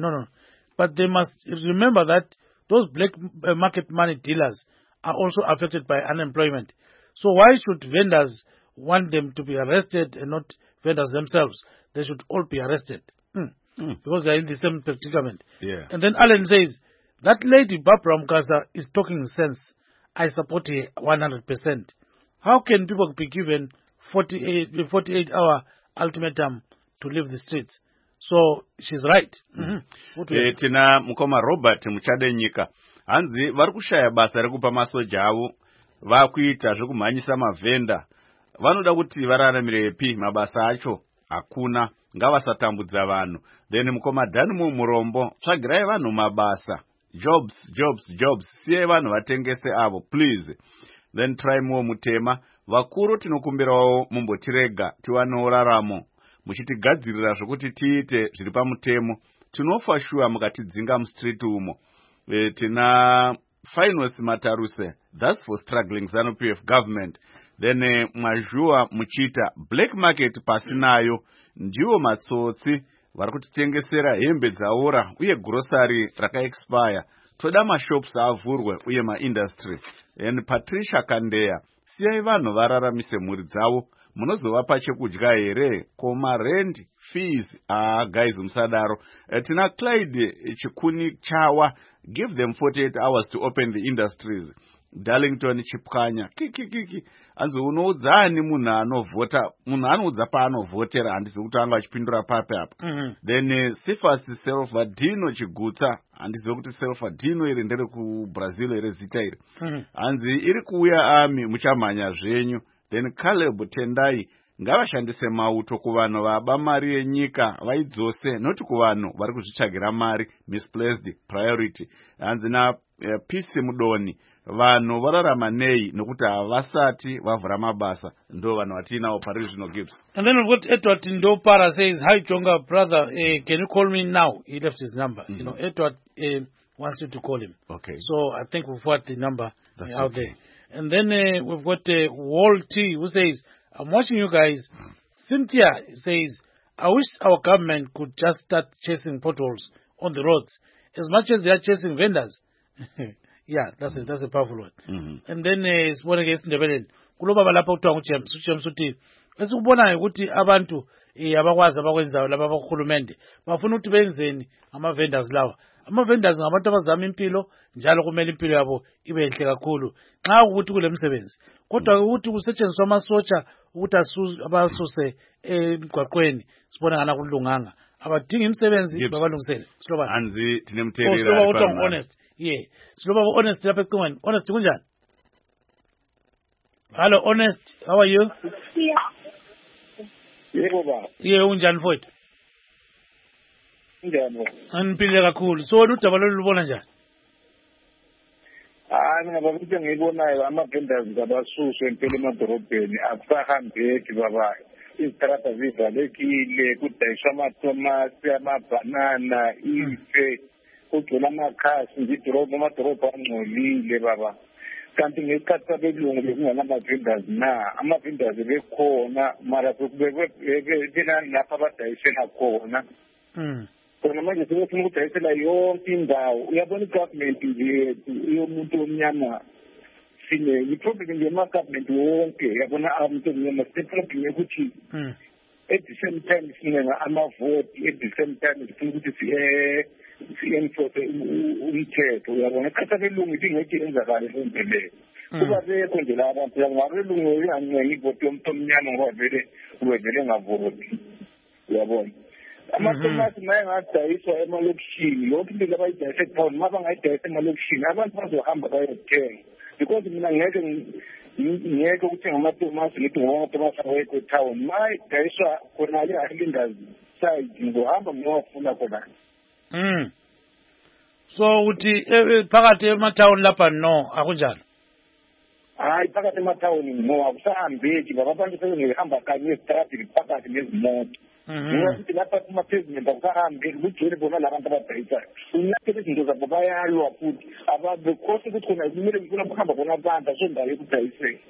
but they must remember that those black market money dealers are also affected by unemployment. So why should vendors want them to be arrested and not vendors themselves? They should all be arrested because they're in the same predicament. Yeah. And then Alan says, that lady Barbara Mukasa is talking sense. I support her 100%. How can people be given 48-hour ultimatum to leave the streets? So she's right. Tina mukoma Robert Muchadenyika. Hanzi varikushaya basa rekupa masoja avo vakuita zvekumhanyisa mavhenda. Vanoda kuti vararamire pi mabasa acho hakuna ngavasatambudza vanhu. Then mukoma Dani Murombo tsvagirai vanhu mabasa. Jobs. Siye vanhu vatengese avo, please. Then try more Mutema. Vakuru tinokumbirawo mumbotirega tiwanewo raramo. Muchitigadzirira zvokuti tiite zviri pamutemo. Tinofa shuwa mukatidzinga mustreet umo. Tina Finance Mataruse. That's for struggling ZANU-PF government. Then Majua Muchita. Black market pasinayo. Ndiwo matsotsi. Varikutitengesera hembe dzaora uye grocery rakaexpire. Toda mashops avhurwe uye maindustry. And Patricia Kandeya, siyai vanhu vararamise mhuri dzavo munozovapa chekudya here, koma rent fees guys musadaro. Tina Clyde Chikuni Chawa, give them 48 hours to open the industries. Darlington Chipkanya kiki anzi unodzani munhu anovhota, munhu anoudza paanovhotera, handisi kuti anga achipindura pape apa. Then Cephas Selvadino Chigutsa, handisi kuti Selvadino iri ndere kuBrazil iri zita iri. Hanzi iri kuuya army muchamhanya zvenyu. Then Caleb Tendai ngavashandise mauto kuvanhu vaba mari yenyika vaidzose, noti kuvanhu vari kuzvitsvagira mari, misplaced priority. Hanzi na Peace Mudoni, vanhu vararama nei nokuti havasati vavhura mabasa, ndo vanhu vatinawo pari zvino Gibbs. And then we've got Edward Ndopara says, hi Jonga brother, can you call me now? He left his number. You know, Edward wants you to call him. Okay. So I think we've got the number out okay. there. And then we've got Wall T who says, I'm watching you guys. Cynthia says, I wish our government could just start chasing potholes on the roads as much as they are chasing vendors. Yeah, that's a powerful one. And then sibone ke isindebeleni kulobaba lapha kuthiwa nguJames uthi esikubonayo ukuthi abantu abakwazi abakwenzayo laba abakhulumende bafuna ukuthi benzeni ama-vendors lawa. Ama-vendors ngabantu abazama impilo, njalo kumele impilo yabo ibe enhle kakhulu nxa ukuthi kule msebenzi. Kodwa ukuthi kusetshenziswa amasotsha ukuthi abasuse emgwaqweni sibona ngana kulunganga. Abadinga imisebenzi babalungisele. Silobana. Hanzi tinemthelela lapha. Honest. Yeah. Silobaba Honest lapha ecingweni. Honest kunjani? Hello Honest, how are you? Yebo baba. Yeah, unjani mfowethu? Njani? Angiphile kakhulu. So udaba lolubona njani? Mina baba into engiyibonayo ama-vendors abasuswe empela emadorobheni akusahambeki baba. Izitarata zivalekile, kudayiswa amatomasi, amabhanana, ife, kugcwele amakhasi, amadorobha angcolile baba. Kanti ngesikhathi sabelungu bekunganama-vendors na, ama-vendors bekhona, mara benani lapha abadayisela khona. Khona manje sebefuna ukudayisela yonke indawo. Uyabona i-government nje yomuntu omnyama i-problem nje ama-government wonke, yabona umuntu omnyama sineproblem yokuthi at the same time sinenga amavoti, at the same time sifuna ukuthi si-enforce umthetho. Uyabona isikhathi sabelungu into ingeke yenzakale lento leyo. Kuba bekho nje la abantu ngabelungu uyancenga ivoti yomuntu omnyama ngoba vele ngavoti. Uyabona amatomasi maye ngadayiswa emalokishini, yonke into abayidayisa etown ma bangayidayisa emalokishini abantu bazohamba bayothenga, because mina ngeke ukuthenga amatomasi ngithi ngoba amatomasi awekho etown. Ma idayiswa khona le Highlanders side ngizohamba ngiyowafuna khona. So uthi phakathi emathawuni lapha no akunjalo? Hayi phakathi emathawuni no akusahambeki baba, abantu sebengihamba kanye esitradini phakathi nezimoto. Ngiyakuthi lapha kuma-pavement akusahambeki, kugcwele bona labantu abadayisayo. Unyathela izinto zabo bayalwa futhi ababekhosi ukuthi khona kumele ngifuna ukuhamba bona abantu asondawo yokudayisela.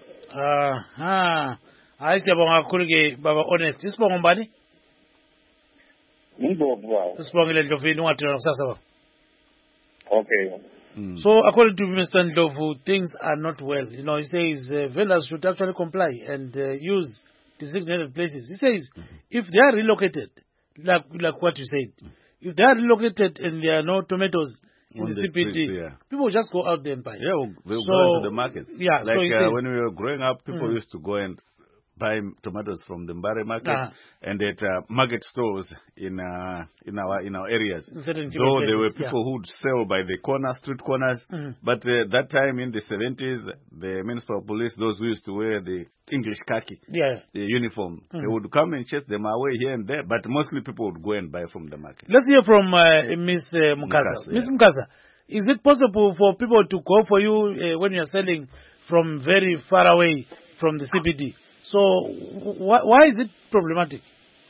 Hayi siyabonga kakhulu-ke baba Honest. Isibongo mbani? Ngimbovu baba. Sibongile Ndlovini, ungathina kusasa baba. Okay. So according to Mr. Ndlovu, things are not well. You know, he says vendors should actually comply and use designated places. He says if they are relocated, like what you said, if they are relocated and there are no tomatoes in the CBD, streets, people just go out there and buy. Yeah, we'll go into the markets. Yeah, like so when we were growing up, people used to go and buy tomatoes from the Mbare market and at market stores in our areas. Though there were people who would sell by the street corners, but that time in the 70s, the municipal police, those who used to wear the English khaki the uniform, they would come and chase them away here and there, but mostly people would go and buy from the market. Let's hear from Miss Mukasa. Miss Mukasa, is it possible for people to go for you when you're selling from very far away from the CBD? So why is it problematic?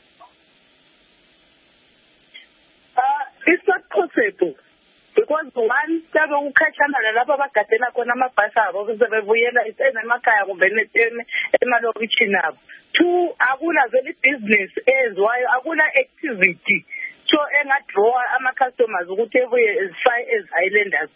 It's not possible because one, sabe ukhatshana lapho abagadela khona amabhasi abo bezebuyela emakhaya kumbe emalokishini abo. Two, akula vele business eziwayo, akula activity so engadrowa ama-customers ukuthi ebuye as far as Highlanders Club.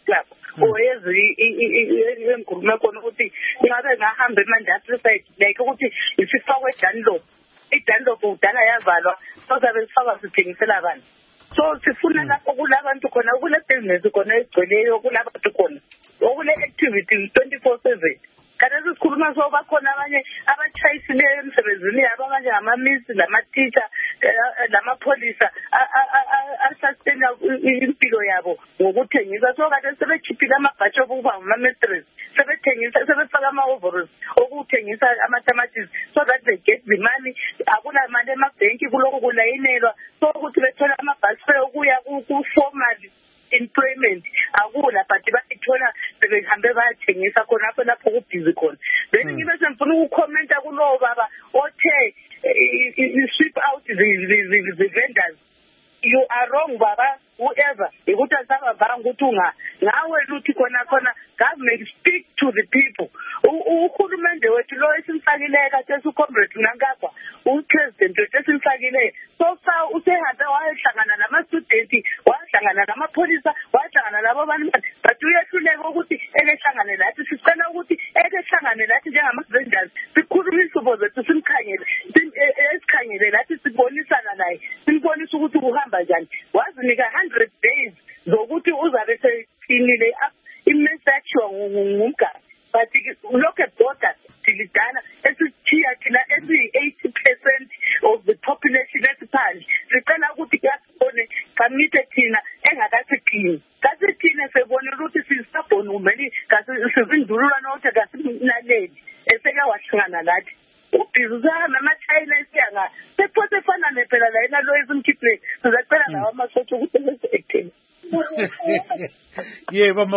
engikhuluma khona ukuthi ingabe ngahamba eMandatory side like ukuthi isifakwe eDunlop. iDunlop udala yavalwa sozabe sifakwa sithengisela abantu. So sifuna lapho kulabantu khona kule business khona egcweleyo kulabantu khona okule activity 24/7. Kanti sikhuluma so bakhona abanye abatshayisileyo emsebenzini yabo abanye amamisi lama-teacher lamapolisa asastena impilo yabo ngokuthengisa. So kade sebechiphile amabhatshi okuba ngama-mistress sebethengisa sebefaka ama-overalls okuthengisa amatamatisi so that they get the money. Akula mali emabhenki kuloko kulayinelwa so ukuthi bethole amabhasi fare okuya ku-formal employment akula but bayithola sebehambe bayathengisa khonapho lapho kubhizi khona. Then ngibe sengifuna ukukhomenta kulowo baba othe sweep out the vendors. You are wrong baba, whoever ukuthi asabavanga ukuthi ngawe luthi khona government speak to the people. Uhulumende wethu lo esimfakileyo kade uComrade Mnangagwa upresident wethu esimfakileyo so far usehambe wayehlangana nama-student wahlangana namapolisa wahlangana labo bantu but uyehluleka ukuthi ekehlangane lathi. Sicela ukuthi ekehlangane lathi njengama-vendors sikhulume isifo zethu esikhangele lathi sibonisana naye simbonise ukuthi kuhamba njani. Wazinika 100 days zokuthi uzabe sefinile imesathiwa ngumgaba but lokhu ebhoda dilidana esithiya thina esi-80% of the population esiphandle. Sicela ukuthi kasibone kamite thina engakasiqini kasithine sebonela ukuthi sisabhona umeli sizindulula nokuthi kasimlaleli eseke wahlangana lathi ubhizuza nama-China esiyanga sephosa efana nephela la yena lo esimkhiphile sizacela lawo amasotho ukuthi bese-active. Yeah, but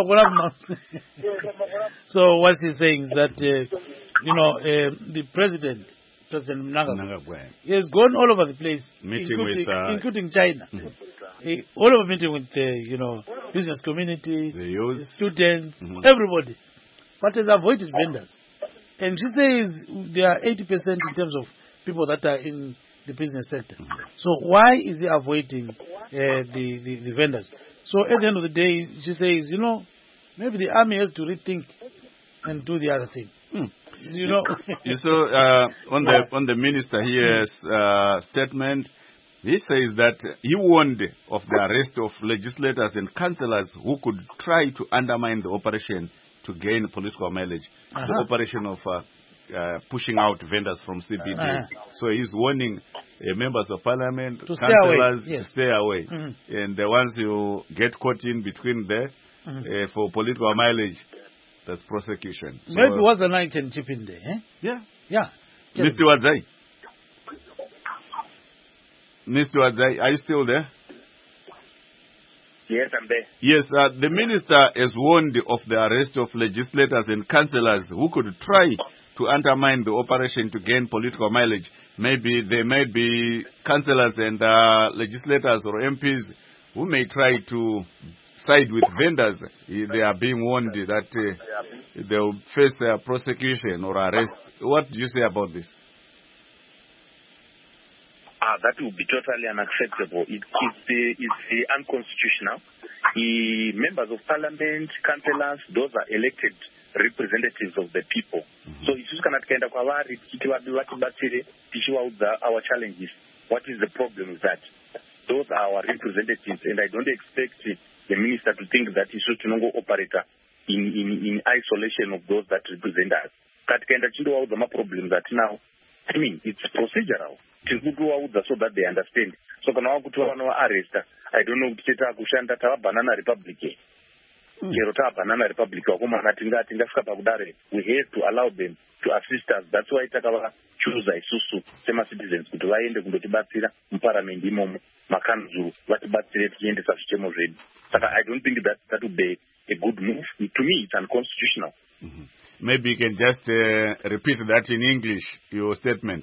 so what she's saying is that the President Mnangagwa, he has gone all over the place, including China, all over meeting with business community, the youth, the students, everybody, but has avoided vendors. And she says there are 80% in terms of people that are in the business sector. So why is he avoiding the vendors? So at the end of the day, she says, maybe the army has to rethink and do the other thing. You saw on the minister here's statement, he says that he warned of the arrest of legislators and councillors who could try to undermine the operation to gain political mileage, the operation of pushing out vendors from CBDs. So he's warning members of parliament, councillors to stay away. And once you get caught in between there for political mileage, that's prosecution. So, maybe was the night can chip in there, eh? Yeah. Mr. Wadzai. Mr. Wadzai, are you still there? Yes, I'm there. Yes, the minister has warned of the arrest of legislators and councillors who could try to undermine the operation to gain political mileage. Maybe there may be councillors and legislators or MPs who may try to side with vendors. They are being warned that they will face prosecution or arrest. What do you say about this? That would be totally unacceptable. It's unconstitutional. The members of parliament, councillors, those are elected representatives of the people. So isusu kana tikaenda kwavari tichiti vatibatsire tichivaudza our challenges. What is the problem with that? Those are our representatives, and I don't expect the minister to think that isusu tinongo operator in isolation of those that represent us. Katikaenda chindovaudza maproblems atinawo. I mean, it's procedural. So that they understand. So kana wakuti vanova-arresta, I don't know kuti cheta kushanda tava-banana republic. Chero tava-banana republic wakomana tingasvika pakudare. We have to allow them to assist us. That's why takavachuza isusu sema-citizens kuti vaende kundotibatsira muparamendi imomo makanzuru vatibatsire tichiendesa zvichemo zvedu. Saka I don't think that would be a good move. To me, it's unconstitutional. Maybe you can just repeat that in English, your statement.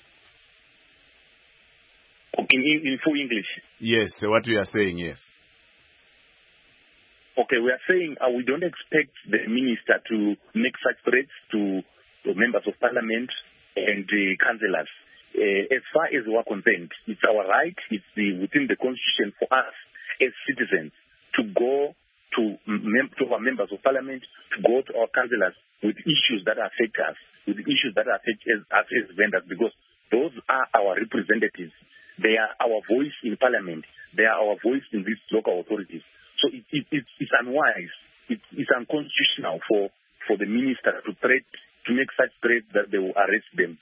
In full English? Yes, what we are saying, yes. Okay, we are saying we don't expect the minister to make such threats to members of parliament and councillors. As far as we are concerned, it's our right, it's within the constitution for us as citizens to go to our members of parliament, to go to our councillors with issues that affect us, with issues that affect us as vendors, because those are our representatives. They are our voice in parliament. They are our voice in these local authorities. So it's unwise. It's unconstitutional for the minister to make such threats that they will arrest them.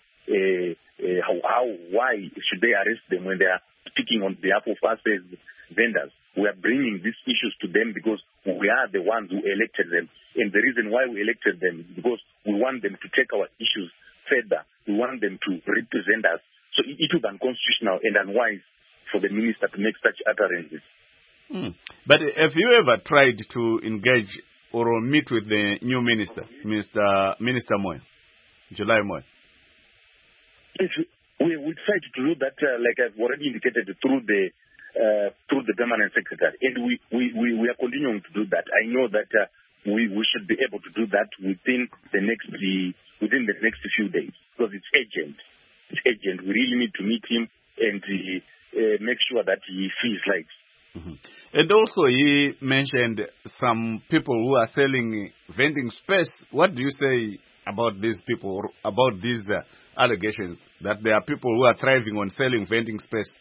Why should they arrest them when they are speaking on behalf of us as vendors? We are bringing these issues to them because we are the ones who elected them. And the reason why we elected them is because we want them to take our issues further. We want them to represent us. So it is unconstitutional and unwise for the minister to make such utterances. But have you ever tried to engage or meet with the new minister, Minister Moyo, July Moyo? Yes, we tried to do that, like I've already indicated, through the permanent secretary, and we are continuing to do that. I know that we should be able to do that within the next few days, because it's urgent. It's urgent. We really need to meet him and make sure that he feels like. Mm-hmm. And also, he mentioned some people who are selling vending space. What do you say about these people, or about these allegations that there are people who are thriving on selling vending space?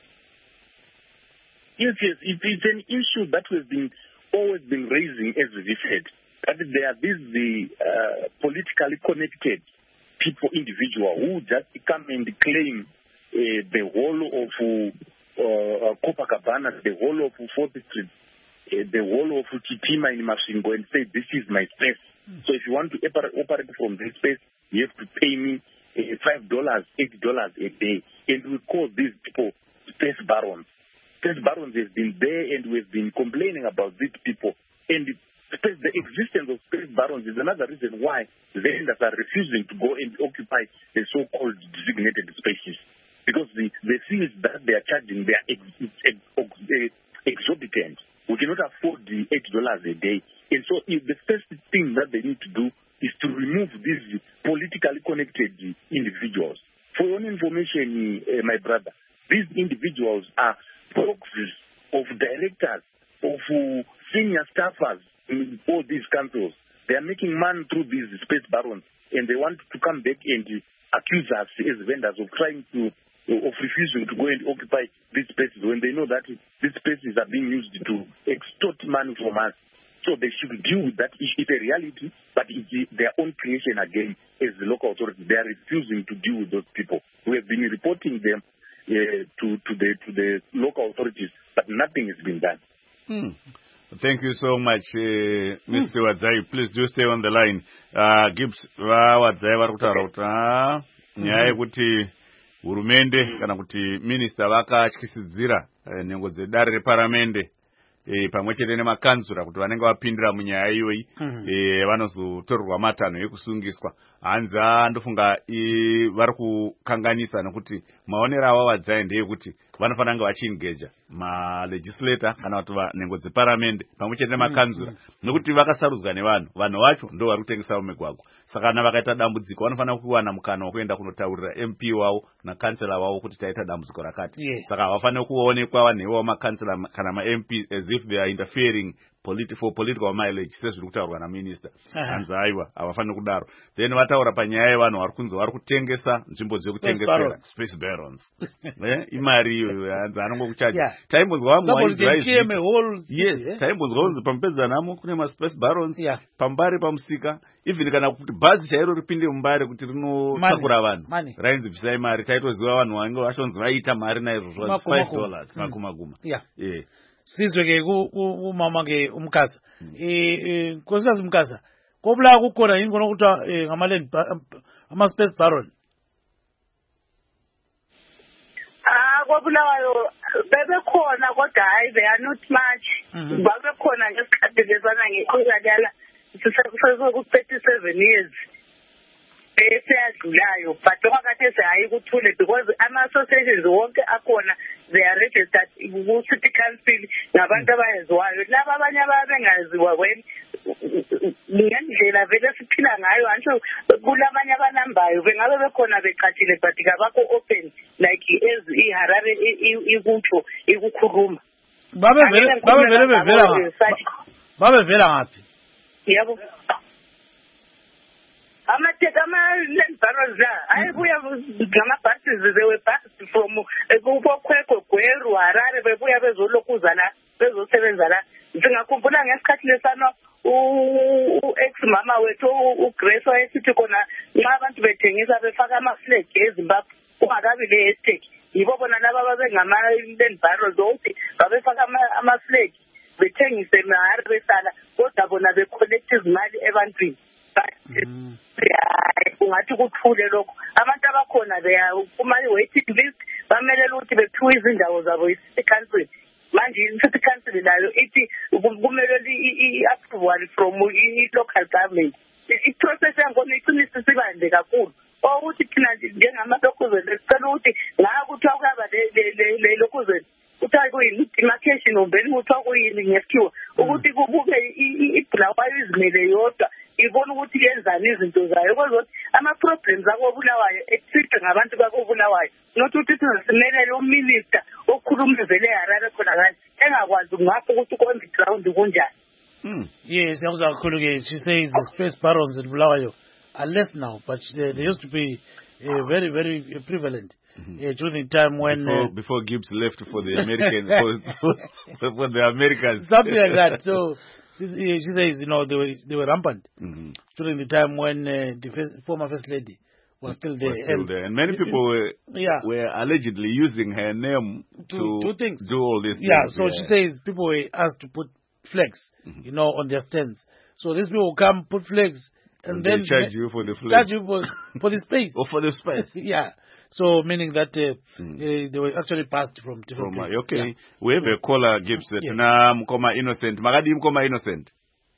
Yes. It's an issue that we've always been raising, as we said, that there are these politically connected people, individuals, who just come and claim the whole of Copacabana, the whole of 4th Street, the whole of Chitima in Masvingo, and say, this is my space. So if you want to operate from this space, you have to pay me $5, $8 a day. And we call these people space barons. Space barons have been there, and we've been complaining about these people. And the existence of space barons is another reason why vendors are refusing to go and occupy the so-called designated spaces. Because the fees that they are charging, they are exorbitant. We cannot afford the $8 a day. And so the first thing that they need to do is to remove these politically connected individuals. For your own information, my brother, these individuals are proxies of directors, of senior staffers in all these councils. They are making money through these space barons, and they want to come back and accuse us as vendors of refusing to go and occupy these spaces when they know that these spaces are being used to extort money from us. So they should deal with that issue. It's a reality, but it's their own creation again as the local authority. They are refusing to deal with those people. We have been reporting them to the local authorities, but nothing has been done. Thank you so much, Mr. Wadzai. Please do stay on the line. Gibbs, Wadzai varikutaura nyaya yekuti hurumende kana kuti minista vakatyisidzira nhengo dzedare reparamende pamwe chete nemakanzura kuti vanenge vapindira munyaya iyoyi vanozotorerwa matanho ekusungiswa. Hanzi andofunga vari kukanganisa nekuti maonero avo Wadzai ndeyekuti vanofanira kunge vachiengeja malegislator kana kuti nhengo dzeparamende pamwe chete nemakanzura, nekuti vakasarudzwa nevanhu vacho ndo vari kutengesawo migwagwa. Saka kana vakaita dambudziko vanofanira kuwana mukana wekuenda kunotaurira MP wavo nakansela wavo kuti taita dambudziko rakati. Saka havafaniri kuonekwa vanhu ivo makansela kana ma-MP as if they are interfering for political mileage sezviri kutaurwa naminista. Hanzi aiwa havafaniri kudaro. Then vataura panyaya yevanhu vari kunzi vari kutengesa nzvimbo dzekutengesera space barons. Imari iyo hanzi anongokuchaja. Taimbonzwa taimbonzwa kunzi pamupedzanamo kune ma-space barons pambare pamusika. Even kana kuti bhazi chairo ripinde mumbare kuti rinotakura vanhu rainzi bvisai mari, taitoziva vanhu vange vashonzi vaita mari naizvozvo $5 makumi. Sizwe ke umama ke umkhaza nkosikazi Mkhaza, kobula kukhona yini khona ukuthi ngamaland ama-space baron? Kobulawayo bebekhona kodwa hayi they are not much. Babekhona ngesikhathi lesana ngeqhuzakala ku-37 years eseyadlulayo, but okwakhathesi hayi kuthule because ama-associations wonke akhona they are registered ku-city council ngabantu abayaziwayo. Laba abanye ababengaziwa ngendlela vele siphila ngayo antsho kulabanye abanambayo bengabe bekhona beqathile but kabakho open like as iHarare ikutsho ikukhuluma. Babe vele bevela babevela ngaphi? Yabo. Ama-land barrels la ayebuya ngama-buses ze-buses from kubokhwekwe Gweru Harare bebuya bezolokuza la bezosebenza la. Ngingakhumbula ngesikhathi lesana u-ex mama wethu uGrace wayesithi khona nxa abantu bethengisa befaka ama-flag eZimbabwe kungakabi le-hashtag yibo bona laba babengama-land barrels ukuthi babefaka ama-flag bethengise mahari besala kodwa bona becollecte izimali ebantwini. Kungathi kuthule lokho abantu abakhona kuma-waiting list bamelele ukuthi bephiwe izindawo zabo i-city council. Manje i-city council nayo ithi kumele i-approval from i-local government. I-process yankhona iqinisa sibande kakhulu ukuthi thina njengamalokuzeni sicela ukuthi ngaka kuthiwa kuyaba le-lokuzeni kuthiwa kuyini demarcation umbeni kuthiwa kuyini ngesikhiwa ukuthi kubuke ibhulawayo izimele yodwa ibona ukuthi yenzani izinto zayo ukuthi ama-problems akobulawayo exitwe ngabantu bakobulawayo not ukuthi sizimelele uminister okhulumezele eHarare khona kanje engakwazi ngapho ukuthi on the ground kunjani. Yes, she says the space barons in Bulawayo are less now, but they used to be very, very prevalent during the time when before Gibbs left for the American for the Americans, something like that. So she says, they were rampant during the time when the former first lady was still there. And many people were allegedly using her name to do all these things. So she says people were asked to put flags, on their stands. So these people come put flags and then charge you for the flag. Charge you for the space. Or for the space. So meaning that they were actually passed from different places. Okay. We have a caller, Gibbs. Tuna Mkoma Innocent. Magadi Mkoma Innocent.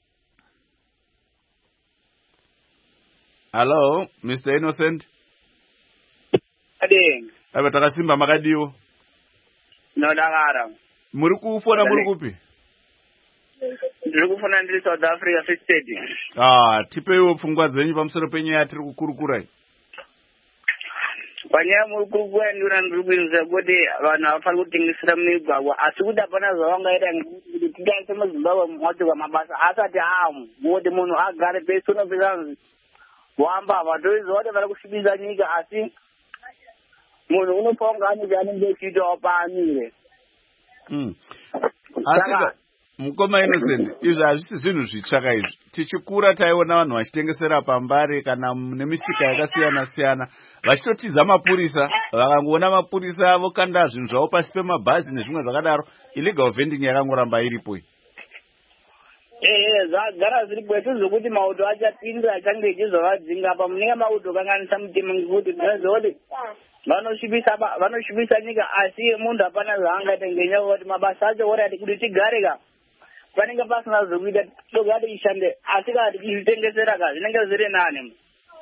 Hello, Mr. Innocent. Ading. Abataka Simba Magadiyo. No dagara. Muruku fona murukupi. Muruku fona ndiri South Africa Free State. Tipewo pfungwa dzenyu pamusoro penyu yatiri kukurukurai. Panyaya murukuku ndura ndurikuinza kuti vanhu avafanira kutengesera migwagwa asi kuti hapana zvavangaita ngekuti tigaise muZimbabwe moti kwamabasa asati amu kuti munhu agare pese unopesa wamba vatoiziva kuti vari kusvibisa nyika asi munhu unofaunga ane chaanenge achiitawo paamire. Mukoma Innocent, izvi hazvisi zvinhu zvitsvaka izvi. Tichikura taiona vanhu vachitengesera pambare kana nemisika yakasiyana-siyana vachitotiza mapurisa, vakangoona mapurisa vokanda zvinhu zvavo pasi pemabhazi nezvimwe zvakadaro. Illegal vending yakangoramba iripo. Zvagara zviripo esi zvokuti mauto achapindira achange echizovadzinga apa munenge mautokanganisa mutemo ngekuti tinoziva kuti vanosvibisa nyika asi munhu hapana zvaangaita ngenyaya kuti mabasa acho orati kuti tigareka panenge pasina zvokuita togati ishande asi kana tichizvitengesera ka zvinenge zviri nani.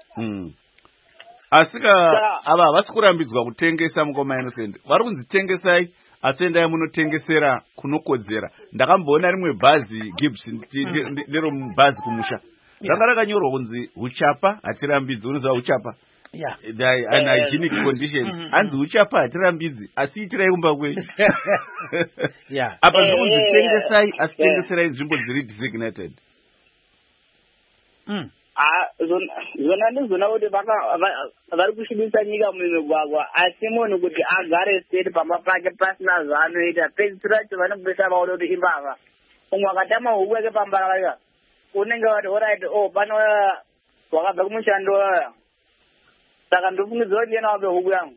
Asika ava havasi kurambidzwa kutengesa Mukoma Innocent. Vari kunzitengesai asi endai munotengesera kunokodzera. Ndakamboona rimwe bhazi Gibbs ndiro bhazi kumusha. Ranga rakanyorwa kunzi uchapa hatirambidzi. Unoziva uchapa? The unhygienic conditions. Hanzi uchapa hatirambidzi asi itirai kumba kwenyu. Apa zvokunzitengesai asi tengeserai nzvimbo dziri designated. Zvona ndizvona kuti vari kusvibisa nyika mumigwagwa asi munhu kuti agare state pamba pake pasina zvaanoita pedzisira racho vanopesa vaona kuti imbava umwe akatama huku yake pamba raka unenge vati orit pano wakabva kumushando waya saka ndofungidzira kuti yena wape huku yangu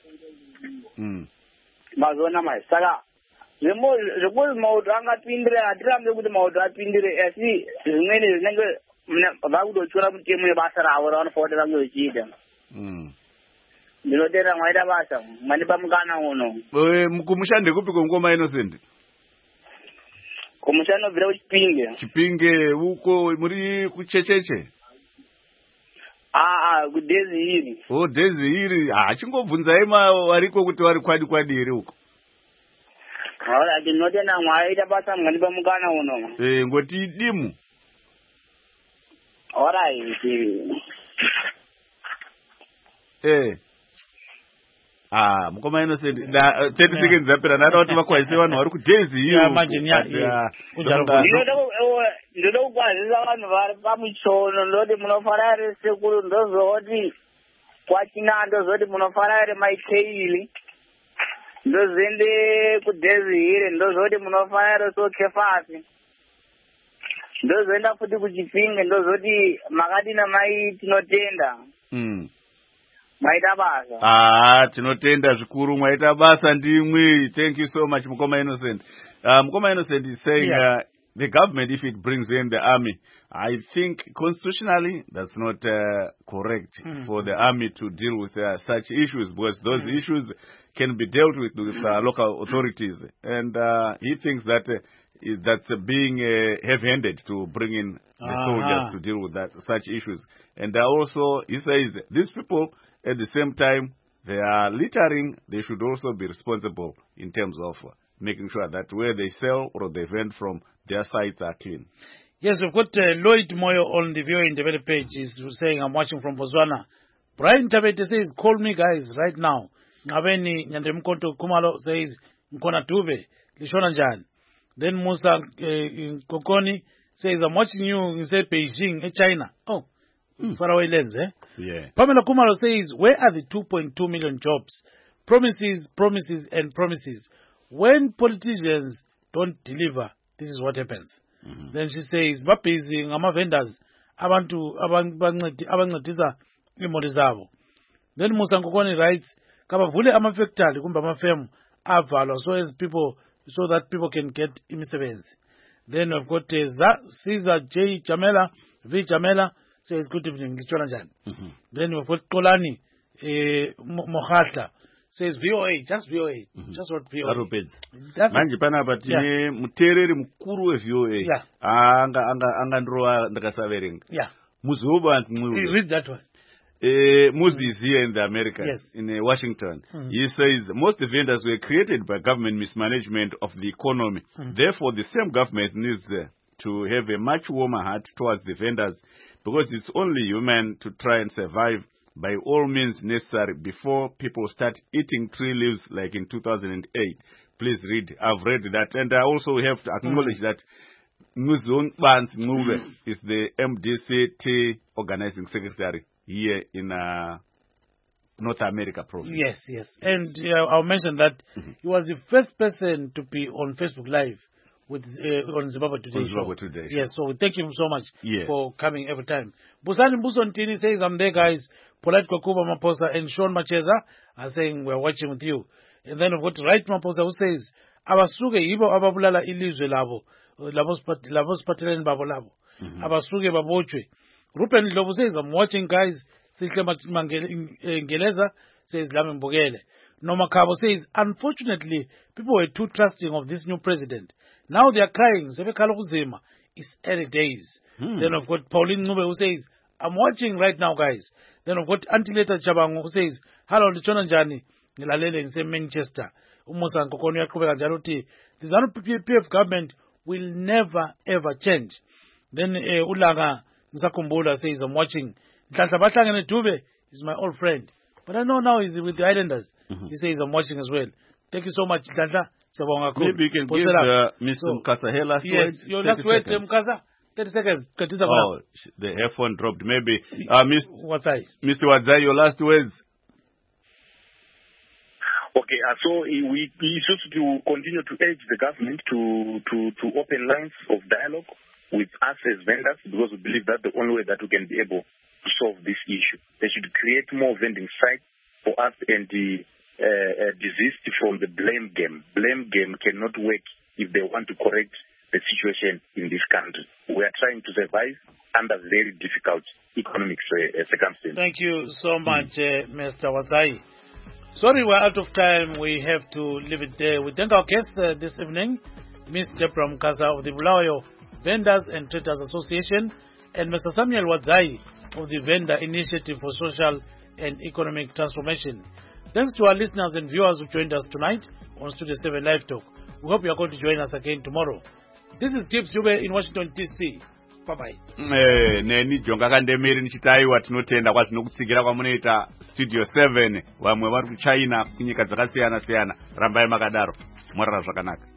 mazoona mai saka zvekuti mauto angapindire hatirambe kuti mauto apindire asi zvimweni zvinenge vakutochora mutemo yebasa ravo ravanofanira vange vachiita. Ndinotenda mwaita basa mwanipa mukana uno. Kumushande kupi Mukoma Innocent? Kumushande kubvira kuChipinge. Chipinge uko muri kuchecheche? Kudezi hiri. Dezi hiri. Chingobvunzai variko kuti vari kwadi here uko. Ndinotenda mwaita basa mwanipa mukana uno. Ngoti dimu. mukoma Innocent 30 seconds zapera nada kuti vakwaise vanhu vari kudezi iyo ndoda kukwazisa vanhu vari pamuchono ndoti munofara ere sekuru ndozoti kwachina ndozoti munofara ere maikeili ndozoende kudezi hire ndozoti munofara ere sokefasi ndozoenda futi kuchipinge ndozoti makadina mai tinotenda maita basa tinotenda zvikuru mwaita basa ndimwi. Thank you so much mukoma Innocent. Mukoma Innocent is saying the government, if it brings in the army, I think constitutionally that's not correct for the army to deal with such issues, because those issues can be dealt with local authorities, and he thinks that that's being heavy-handed to bring in the soldiers to deal with such issues. And also he says these people at the same time they are littering, they should also be responsible in terms of making sure that where they sell or they vend from, their sites are clean. Yes, we've got Lloyd Moyo on the VOA Independent page. He's saying, I'm watching from Botswana. Brian Tabete says, call me guys right now. Ngaveni Nyandemkonto Kumalo says, Nkona Tube, Lishona Jan. Then Musa Kokoni says, I'm watching you in Beijing, China. Oh, faraway lens, eh? Yeah. Pamela Kumalo says, where are the 2.2 million jobs? Promises, promises, and promises. When politicians don't deliver, this is what happens. Then she says, Bapizing, ama vendors, abantu abancedisa imoli zabo. Then Musa Nkokoni writes, kabavule ama factory kumbe ama firm avalwa so that people can get imisebenzi. Then we've got Caesar J. Jamela, V. Jamela, says, good evening, Lichona Jan. Then we've got Kolani Mohatla, says VOA, just VOA, just what VOA. Manje panapa tine mutereri mukuru weVOA. Angandrowa ndakasaverenga. Yeah. Muzoba anti read that one. Muzi is here in the America, in Washington. He says most vendors were created by government mismanagement of the economy. Therefore, the same government needs to have a much warmer heart towards the vendors, because it's only human to try and survive by all means necessary before people start eating tree leaves like in 2008. Please read. I've read that. And I also have to acknowledge that Muzon Bans Mube is the MDCT organizing secretary here in North America province. Yes. And I'll mention that he was the first person to be on Facebook Live with on Zimbabwe Today. Yes, so thank you so much for coming every time. Busani Busontini says, I'm there, guys. Polite Kokuba Maposa and Sean Macheza are saying, we're watching with you. And then we've got Right Maposa who says, Abasuge Ibo Ababulala Ilizwe Labo, Labos Patelen Babolabo, Abasuge Babochwe. Rupen Lobo says, I'm watching, guys. Silke Mangeleza says, Lamin Bogele. Noma Kabo says, unfortunately, people were too trusting of this new president. Now they are crying. It's early days. Then I've got Pauline Nube who says, I'm watching right now, guys. Then I've got Antileta Chabango who says, hello, Lichona Jani, Nilalele in Manchester. Umusa Nkokoni Yakubeka Jaruti. The ZANU-PF government will never ever change. Then Ulaga Msakumbula says, I'm watching. Tlatlabashangene Dube is my old friend. But I know now he's with the Islanders. He says, I'm watching as well. Thank you so much, Tlatla. Maybe you can give Mr. Mkasa her last word. Yes, your last word, Mkasa. 30 seconds. Oh, the earphone dropped. Maybe. Mr. Wadzai, your last words. Okay, so we should to continue to urge the government to open lines of dialogue with us as vendors, because we believe that's the only way that we can be able to solve this issue. They should create more vending sites for us and desist from the blame game. Blame game cannot work if they want to correct the situation in this country. We are trying to survive under very difficult economic circumstances. Thank you so much, Mr. Wadzai. Sorry, we're out of time. We have to leave it there. We thank our guest this evening, Ms. Deborah Mkasa of the Bulawayo Vendors and Traders Association, and Mr. Samuel Wadzai of the Vendor Initiative for Social and Economic Transformation. Thanks to our listeners and viewers who joined us tonight on Studio 7 Live Talk. We hope you are going to join us again tomorrow. This is Gibbs Jube in Washington, D.C. bye. Neni Jonga Kandemiri nichitaiwa tinotenda kwazvinokutsigira kwamunoita Studio 7 vamwe vari kuChina kunyika dzakasiyana siyana. Rambai makadaro. Mwarara zvakanaka.